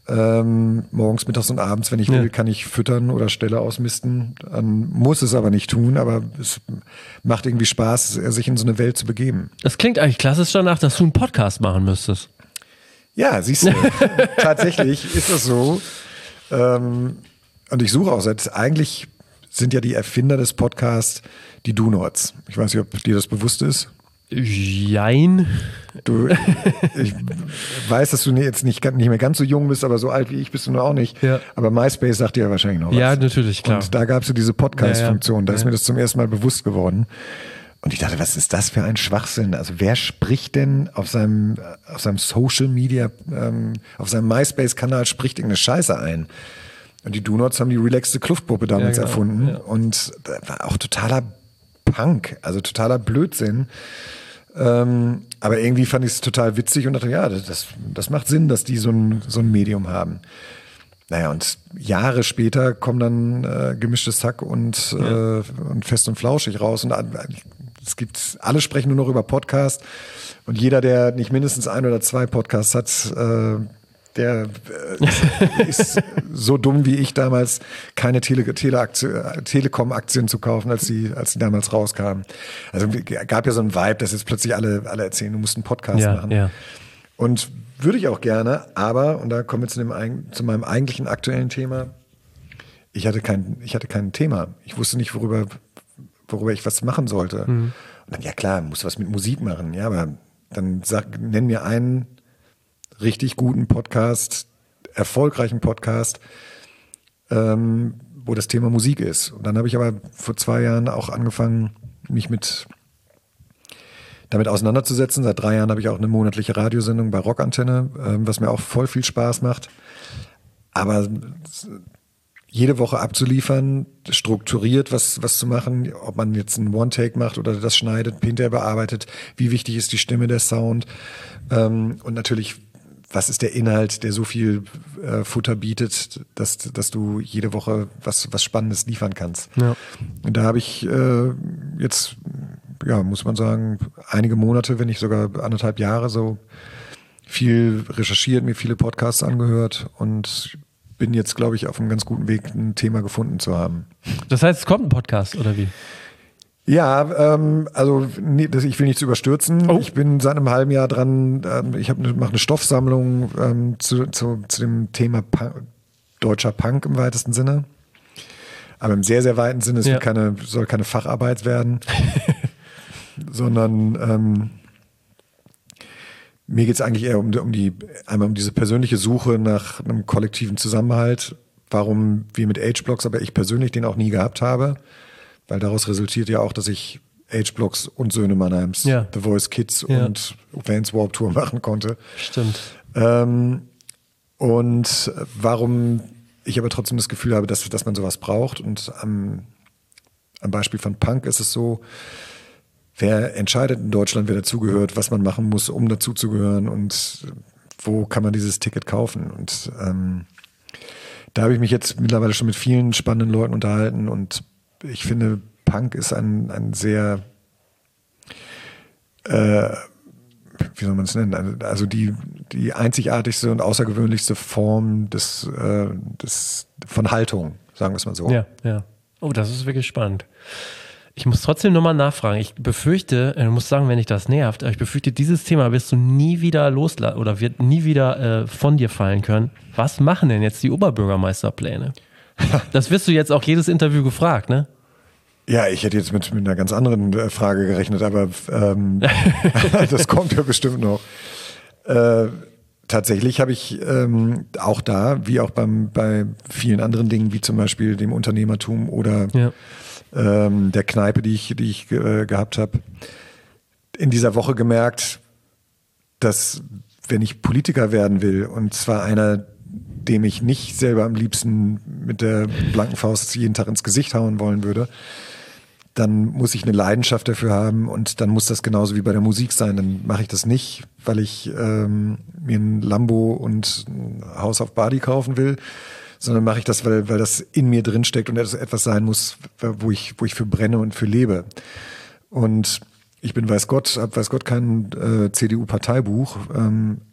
Morgens, mittags und abends, wenn ich will, kann ich füttern oder Ställe ausmisten. Muss es aber nicht tun, aber es macht irgendwie Spaß, sich in so eine Welt zu begeben. Das klingt eigentlich klassisch danach, dass du einen Podcast machen müsstest. Ja, siehst du, tatsächlich ist das so. Und ich suche auch eigentlich sind ja die Erfinder des Podcasts die Do-Nots. Ich weiß nicht, ob dir das bewusst ist. Jein. Ich weiß, dass du jetzt nicht mehr ganz so jung bist, aber so alt wie ich bist du noch auch nicht. Ja. Aber MySpace sagt dir ja wahrscheinlich noch was. Ja, natürlich, klar. Und da gab es ja diese Podcast-Funktion. Da ist mir das zum ersten Mal bewusst geworden. Und ich dachte, was ist das für ein Schwachsinn? Also wer spricht denn auf seinem Social Media, auf seinem MySpace-Kanal spricht irgendeine Scheiße ein? Und die Do-Nots haben die relaxte Kluftpuppe damals erfunden. Ja. Und das war auch totaler Punk, also totaler Blödsinn. Aber irgendwie fand ich es total witzig und dachte, ja, das macht Sinn, dass die so ein Medium haben. Naja, und Jahre später kommen dann Gemischtes Hack und Fest und Flauschig raus. Und alle sprechen nur noch über Podcast. Und jeder, der nicht mindestens 1 oder 2 Podcasts hat, der ist so dumm wie ich damals, keine Telekom-Aktien zu kaufen, als die damals rauskamen. Also gab ja so einen Vibe, dass jetzt plötzlich alle erzählen, du musst einen Podcast machen. Ja. Und würde ich auch gerne, aber, und da kommen wir zu meinem eigentlichen aktuellen Thema, ich hatte kein Thema. Ich wusste nicht, worüber ich was machen sollte. Und dann, ja klar, musst du was mit Musik machen. Ja, aber dann nenn mir einen richtig guten Podcast, erfolgreichen Podcast, wo das Thema Musik ist. Und dann habe ich aber vor 2 Jahren auch angefangen, mich damit auseinanderzusetzen. Seit 3 Jahren habe ich auch eine monatliche Radiosendung bei Rockantenne, was mir auch voll viel Spaß macht. Aber jede Woche abzuliefern, strukturiert was zu machen, ob man jetzt einen One-Take macht oder das schneidet, hinterher bearbeitet, wie wichtig ist die Stimme, der Sound und natürlich, was ist der Inhalt, der so viel Futter bietet, dass du jede Woche was Spannendes liefern kannst. Ja. Und da habe ich jetzt, ja, muss man sagen, einige Monate, wenn nicht sogar 1,5 Jahre so viel recherchiert, mir viele Podcasts angehört und bin jetzt, glaube ich, auf einem ganz guten Weg, ein Thema gefunden zu haben. Das heißt, es kommt ein Podcast, oder wie? Ja, also ich will nichts überstürzen. Oh. Ich bin seit einem halben Jahr dran, mache eine Stoffsammlung zu dem Thema deutscher Punk im weitesten Sinne. Aber im sehr, sehr weiten Sinne, es soll keine Facharbeit werden, sondern mir geht es eigentlich eher einmal um diese persönliche Suche nach einem kollektiven Zusammenhalt, warum wir mit H-Blocks, aber ich persönlich den auch nie gehabt habe. Weil daraus resultiert ja auch, dass ich H-Blocks und Söhne Mannheims, The Voice Kids und Vans Warped Tour machen konnte. Stimmt. Und warum ich aber trotzdem das Gefühl habe, dass man sowas braucht. Und am Beispiel von Punk ist es so, wer entscheidet in Deutschland, wer dazugehört, was man machen muss, um dazuzugehören und wo kann man dieses Ticket kaufen. Und da habe ich mich jetzt mittlerweile schon mit vielen spannenden Leuten unterhalten und ich finde, Punk ist ein sehr, wie soll man es nennen, also die einzigartigste und außergewöhnlichste Form von Haltung, sagen wir es mal so. Ja. Oh, das ist wirklich spannend. Ich muss trotzdem nochmal nachfragen. Ich befürchte, du musst sagen, wenn dich das nervt, aber ich befürchte, dieses Thema wirst du nie wieder loslassen oder wird nie wieder von dir fallen können. Was machen denn jetzt die Oberbürgermeisterpläne? Das wirst du jetzt auch jedes Interview gefragt, ne? Ja, ich hätte jetzt mit einer ganz anderen Frage gerechnet, aber das kommt ja bestimmt noch. Tatsächlich habe ich auch da, wie auch bei vielen anderen Dingen, wie zum Beispiel dem Unternehmertum oder der Kneipe, die ich gehabt habe, in dieser Woche gemerkt, dass wenn ich Politiker werden will, und zwar einer, dem ich nicht selber am liebsten mit der blanken Faust jeden Tag ins Gesicht hauen wollen würde, dann muss ich eine Leidenschaft dafür haben und dann muss das genauso wie bei der Musik sein. Dann mache ich das nicht, weil ich mir ein Lambo und ein Haus auf Bali kaufen will, sondern mache ich das, weil das in mir drin steckt und etwas sein muss, wo ich für brenne und für lebe. Und ich bin, weiß Gott kein CDU-Parteibuch,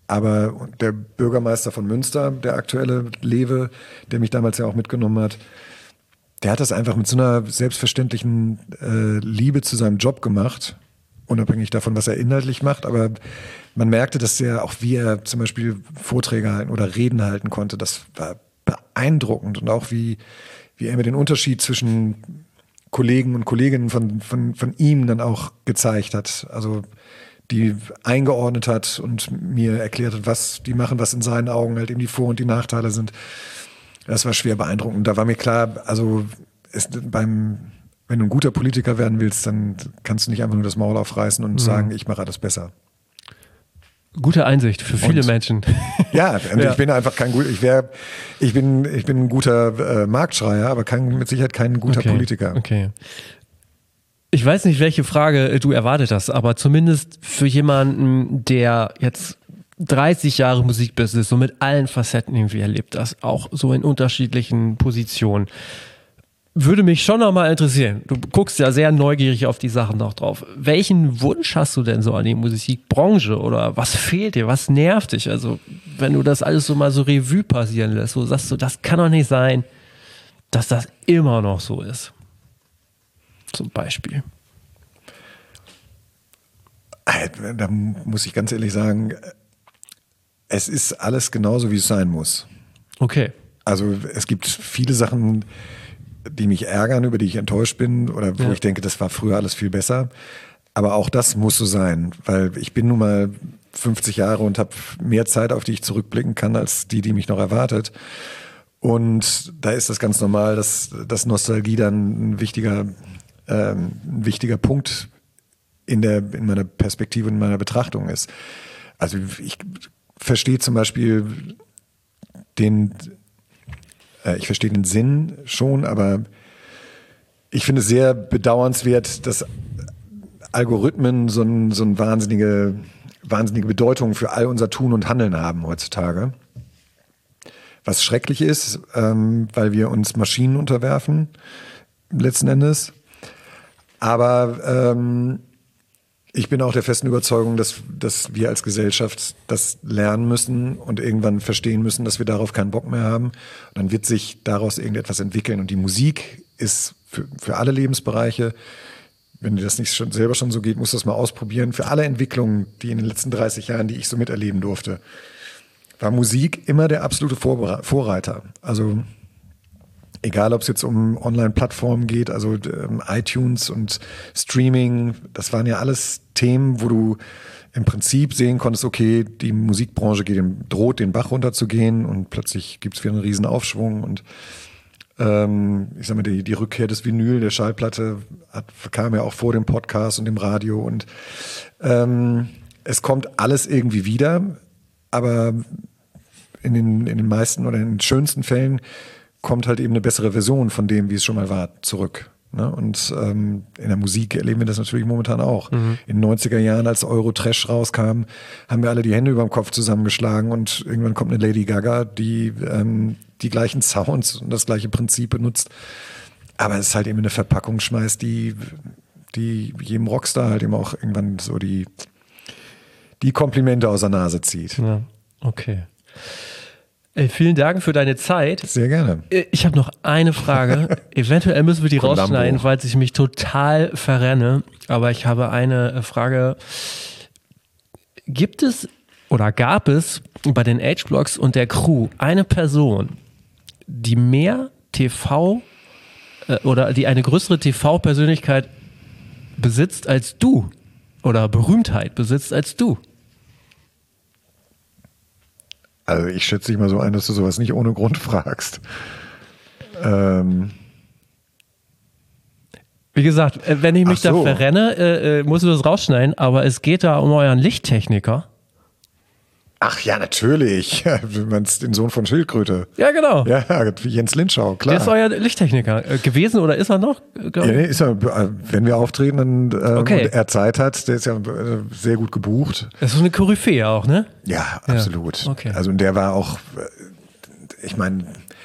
Aber der Bürgermeister von Münster, der aktuelle Lewe, der mich damals ja auch mitgenommen hat, der hat das einfach mit so einer selbstverständlichen Liebe zu seinem Job gemacht, unabhängig davon, was er inhaltlich macht. Aber man merkte, dass er auch, wie er zum Beispiel Vorträge halten oder Reden halten konnte, das war beeindruckend. Und auch wie er mir den Unterschied zwischen Kollegen und Kolleginnen von ihm dann auch gezeigt hat. Also die eingeordnet hat und mir erklärt hat, was die machen, was in seinen Augen halt eben die Vor- und die Nachteile sind. Das war schwer beeindruckend. Da war mir klar, also wenn du ein guter Politiker werden willst, dann kannst du nicht einfach nur das Maul aufreißen und sagen, ich mache alles besser. Gute Einsicht für viele Menschen. Ja, ich bin einfach kein guter, ich bin ein guter Marktschreier, aber mit Sicherheit kein guter Politiker. Okay. Ich weiß nicht, welche Frage du erwartet hast, aber zumindest für jemanden, der jetzt 30 Jahre Musikbusiness so mit allen Facetten irgendwie erlebt hast, auch so in unterschiedlichen Positionen, würde mich schon nochmal interessieren. Du guckst ja sehr neugierig auf die Sachen noch drauf. Welchen Wunsch hast du denn so an die Musikbranche oder was fehlt dir, was nervt dich? Also wenn du das alles so mal so Revue passieren lässt, so sagst du, das kann doch nicht sein, dass das immer noch so ist. Zum Beispiel. Da muss ich ganz ehrlich sagen, es ist alles genauso, wie es sein muss. Okay. Also es gibt viele Sachen, die mich ärgern, über die ich enttäuscht bin oder wo ich denke, das war früher alles viel besser. Aber auch das muss so sein, weil ich bin nun mal 50 Jahre und habe mehr Zeit, auf die ich zurückblicken kann, als die mich noch erwartet. Und da ist das ganz normal, dass Nostalgie dann ein wichtiger Punkt in meiner Perspektive und in meiner Betrachtung ist. Also ich verstehe zum Beispiel ich verstehe den Sinn schon, aber ich finde es sehr bedauernswert, dass Algorithmen so eine wahnsinnige Bedeutung für all unser Tun und Handeln haben heutzutage. Was schrecklich ist, weil wir uns Maschinen unterwerfen, letzten Endes. Aber ich bin auch der festen Überzeugung, dass wir als Gesellschaft das lernen müssen und irgendwann verstehen müssen, dass wir darauf keinen Bock mehr haben. Und dann wird sich daraus irgendetwas entwickeln. Und die Musik ist für alle Lebensbereiche, wenn dir das nicht selber schon so geht, musst du das mal ausprobieren. Für alle Entwicklungen, die in den letzten 30 Jahren, die ich so miterleben durfte, war Musik immer der absolute Vorreiter. Also egal, ob es jetzt um Online-Plattformen geht, also iTunes und Streaming, das waren ja alles Themen, wo du im Prinzip sehen konntest, okay, die Musikbranche droht den Bach runterzugehen und plötzlich gibt es wieder einen riesen Aufschwung und ich sag mal, die Rückkehr des Vinyl, der Schallplatte kam ja auch vor dem Podcast und dem Radio und es kommt alles irgendwie wieder, aber in den meisten oder in den schönsten Fällen kommt halt eben eine bessere Version von dem, wie es schon mal war, zurück. Ne? Und in der Musik erleben wir das natürlich momentan auch. In den 90er Jahren, als Euro-Trash rauskam, haben wir alle die Hände über dem Kopf zusammengeschlagen und irgendwann kommt eine Lady Gaga, die die gleichen Sounds und das gleiche Prinzip benutzt, aber es halt eben in eine Verpackung schmeißt, die jedem Rockstar halt eben auch irgendwann so die Komplimente aus der Nase zieht. Ja, okay. Vielen Dank für deine Zeit. Sehr gerne. Ich habe noch eine Frage. Eventuell müssen wir die rausschneiden, weil ich mich total verrenne. Aber ich habe eine Frage. Gibt es oder gab es bei den H-Blocks und der Crew eine Person, die mehr TV oder die eine größere TV-Persönlichkeit besitzt als du oder Berühmtheit besitzt als du? Also ich schätze dich mal so ein, dass du sowas nicht ohne Grund fragst. Wie gesagt, wenn ich mich da verrenne, musst du das rausschneiden, aber es geht da um euren Lichttechniker. Ach ja, natürlich. Du meinst den Sohn von Schildkröte. Ja, genau. Ja, Jens Lindschau, klar. Der ist euer Lichttechniker gewesen oder ist er noch? Ja, nee, ist er, wenn wir auftreten und er Zeit hat, der ist ja sehr gut gebucht. Das ist so eine Koryphäe auch, ne? Ja, absolut. Ja, okay. Also und der war auch, ich meine,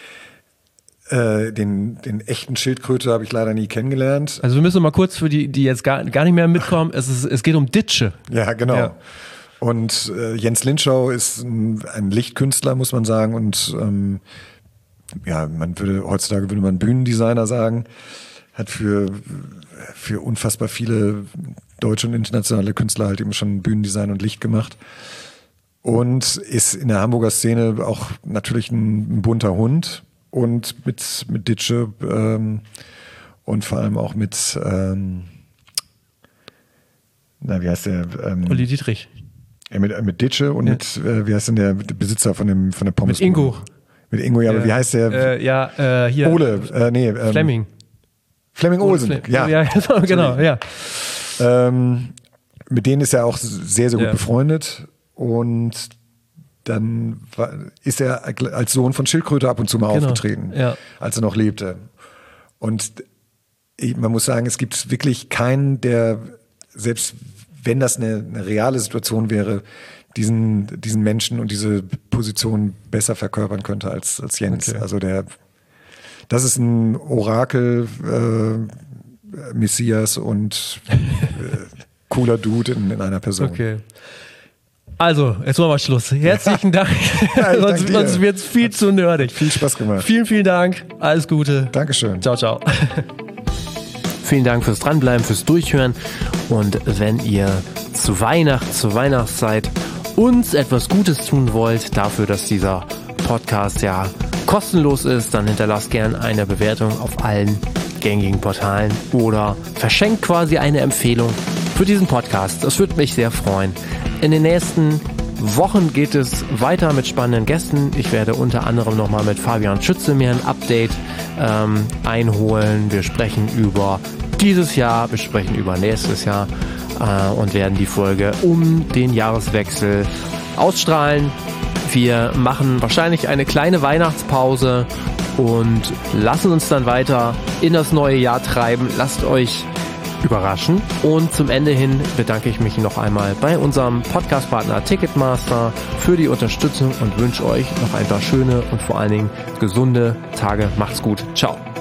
den echten Schildkröte habe ich leider nie kennengelernt. Also wir müssen mal kurz für die jetzt gar nicht mehr mitkommen, es geht um Ditsche. Ja, genau. Ja. Und Jens Lindschau ist ein Lichtkünstler, muss man sagen. Und heutzutage würde man Bühnendesigner sagen. Hat für unfassbar viele deutsche und internationale Künstler halt eben schon Bühnendesign und Licht gemacht. Und ist in der Hamburger Szene auch natürlich ein bunter Hund. Und mit Ditsche und vor allem auch mit wie heißt der? Olli Dietrich. Ja, mit Ditsche und mit, wie heißt denn der Besitzer von der Pommes? Mit Ingo. Mit Ingo, ja, aber wie heißt der? Hier. Ole, Flemming. Flemming Olsen, ja, genau, ja. Mit denen ist er auch sehr, sehr gut befreundet und dann ist er als Sohn von Schildkröte ab und zu mal aufgetreten, als er noch lebte. Und man muss sagen, es gibt wirklich keinen, der, selbst wenn das eine reale Situation wäre, diesen Menschen und diese Position besser verkörpern könnte als Jens. Okay. Also das ist ein Orakel, Messias und cooler Dude in einer Person. Okay. Also, jetzt machen wir Schluss. Herzlichen Dank. Sonst wird es viel zu nerdig. Viel Spaß gemacht. Vielen, vielen Dank. Alles Gute. Dankeschön. Ciao, ciao. Vielen Dank fürs Dranbleiben, fürs Durchhören. Und wenn ihr zur Weihnachtszeit uns etwas Gutes tun wollt, dafür, dass dieser Podcast ja kostenlos ist, dann hinterlasst gerne eine Bewertung auf allen gängigen Portalen oder verschenkt quasi eine Empfehlung für diesen Podcast. Das würde mich sehr freuen. In den nächsten Wochen geht es weiter mit spannenden Gästen. Ich werde unter anderem nochmal mit Fabian Schütze mir ein Update einholen. Wir sprechen über dieses Jahr, wir sprechen über nächstes Jahr und werden die Folge um den Jahreswechsel ausstrahlen. Wir machen wahrscheinlich eine kleine Weihnachtspause und lassen uns dann weiter in das neue Jahr treiben. Lasst euch überraschen. Und zum Ende hin bedanke ich mich noch einmal bei unserem Podcast-Partner Ticketmaster für die Unterstützung und wünsche euch noch ein paar schöne und vor allen Dingen gesunde Tage. Macht's gut. Ciao.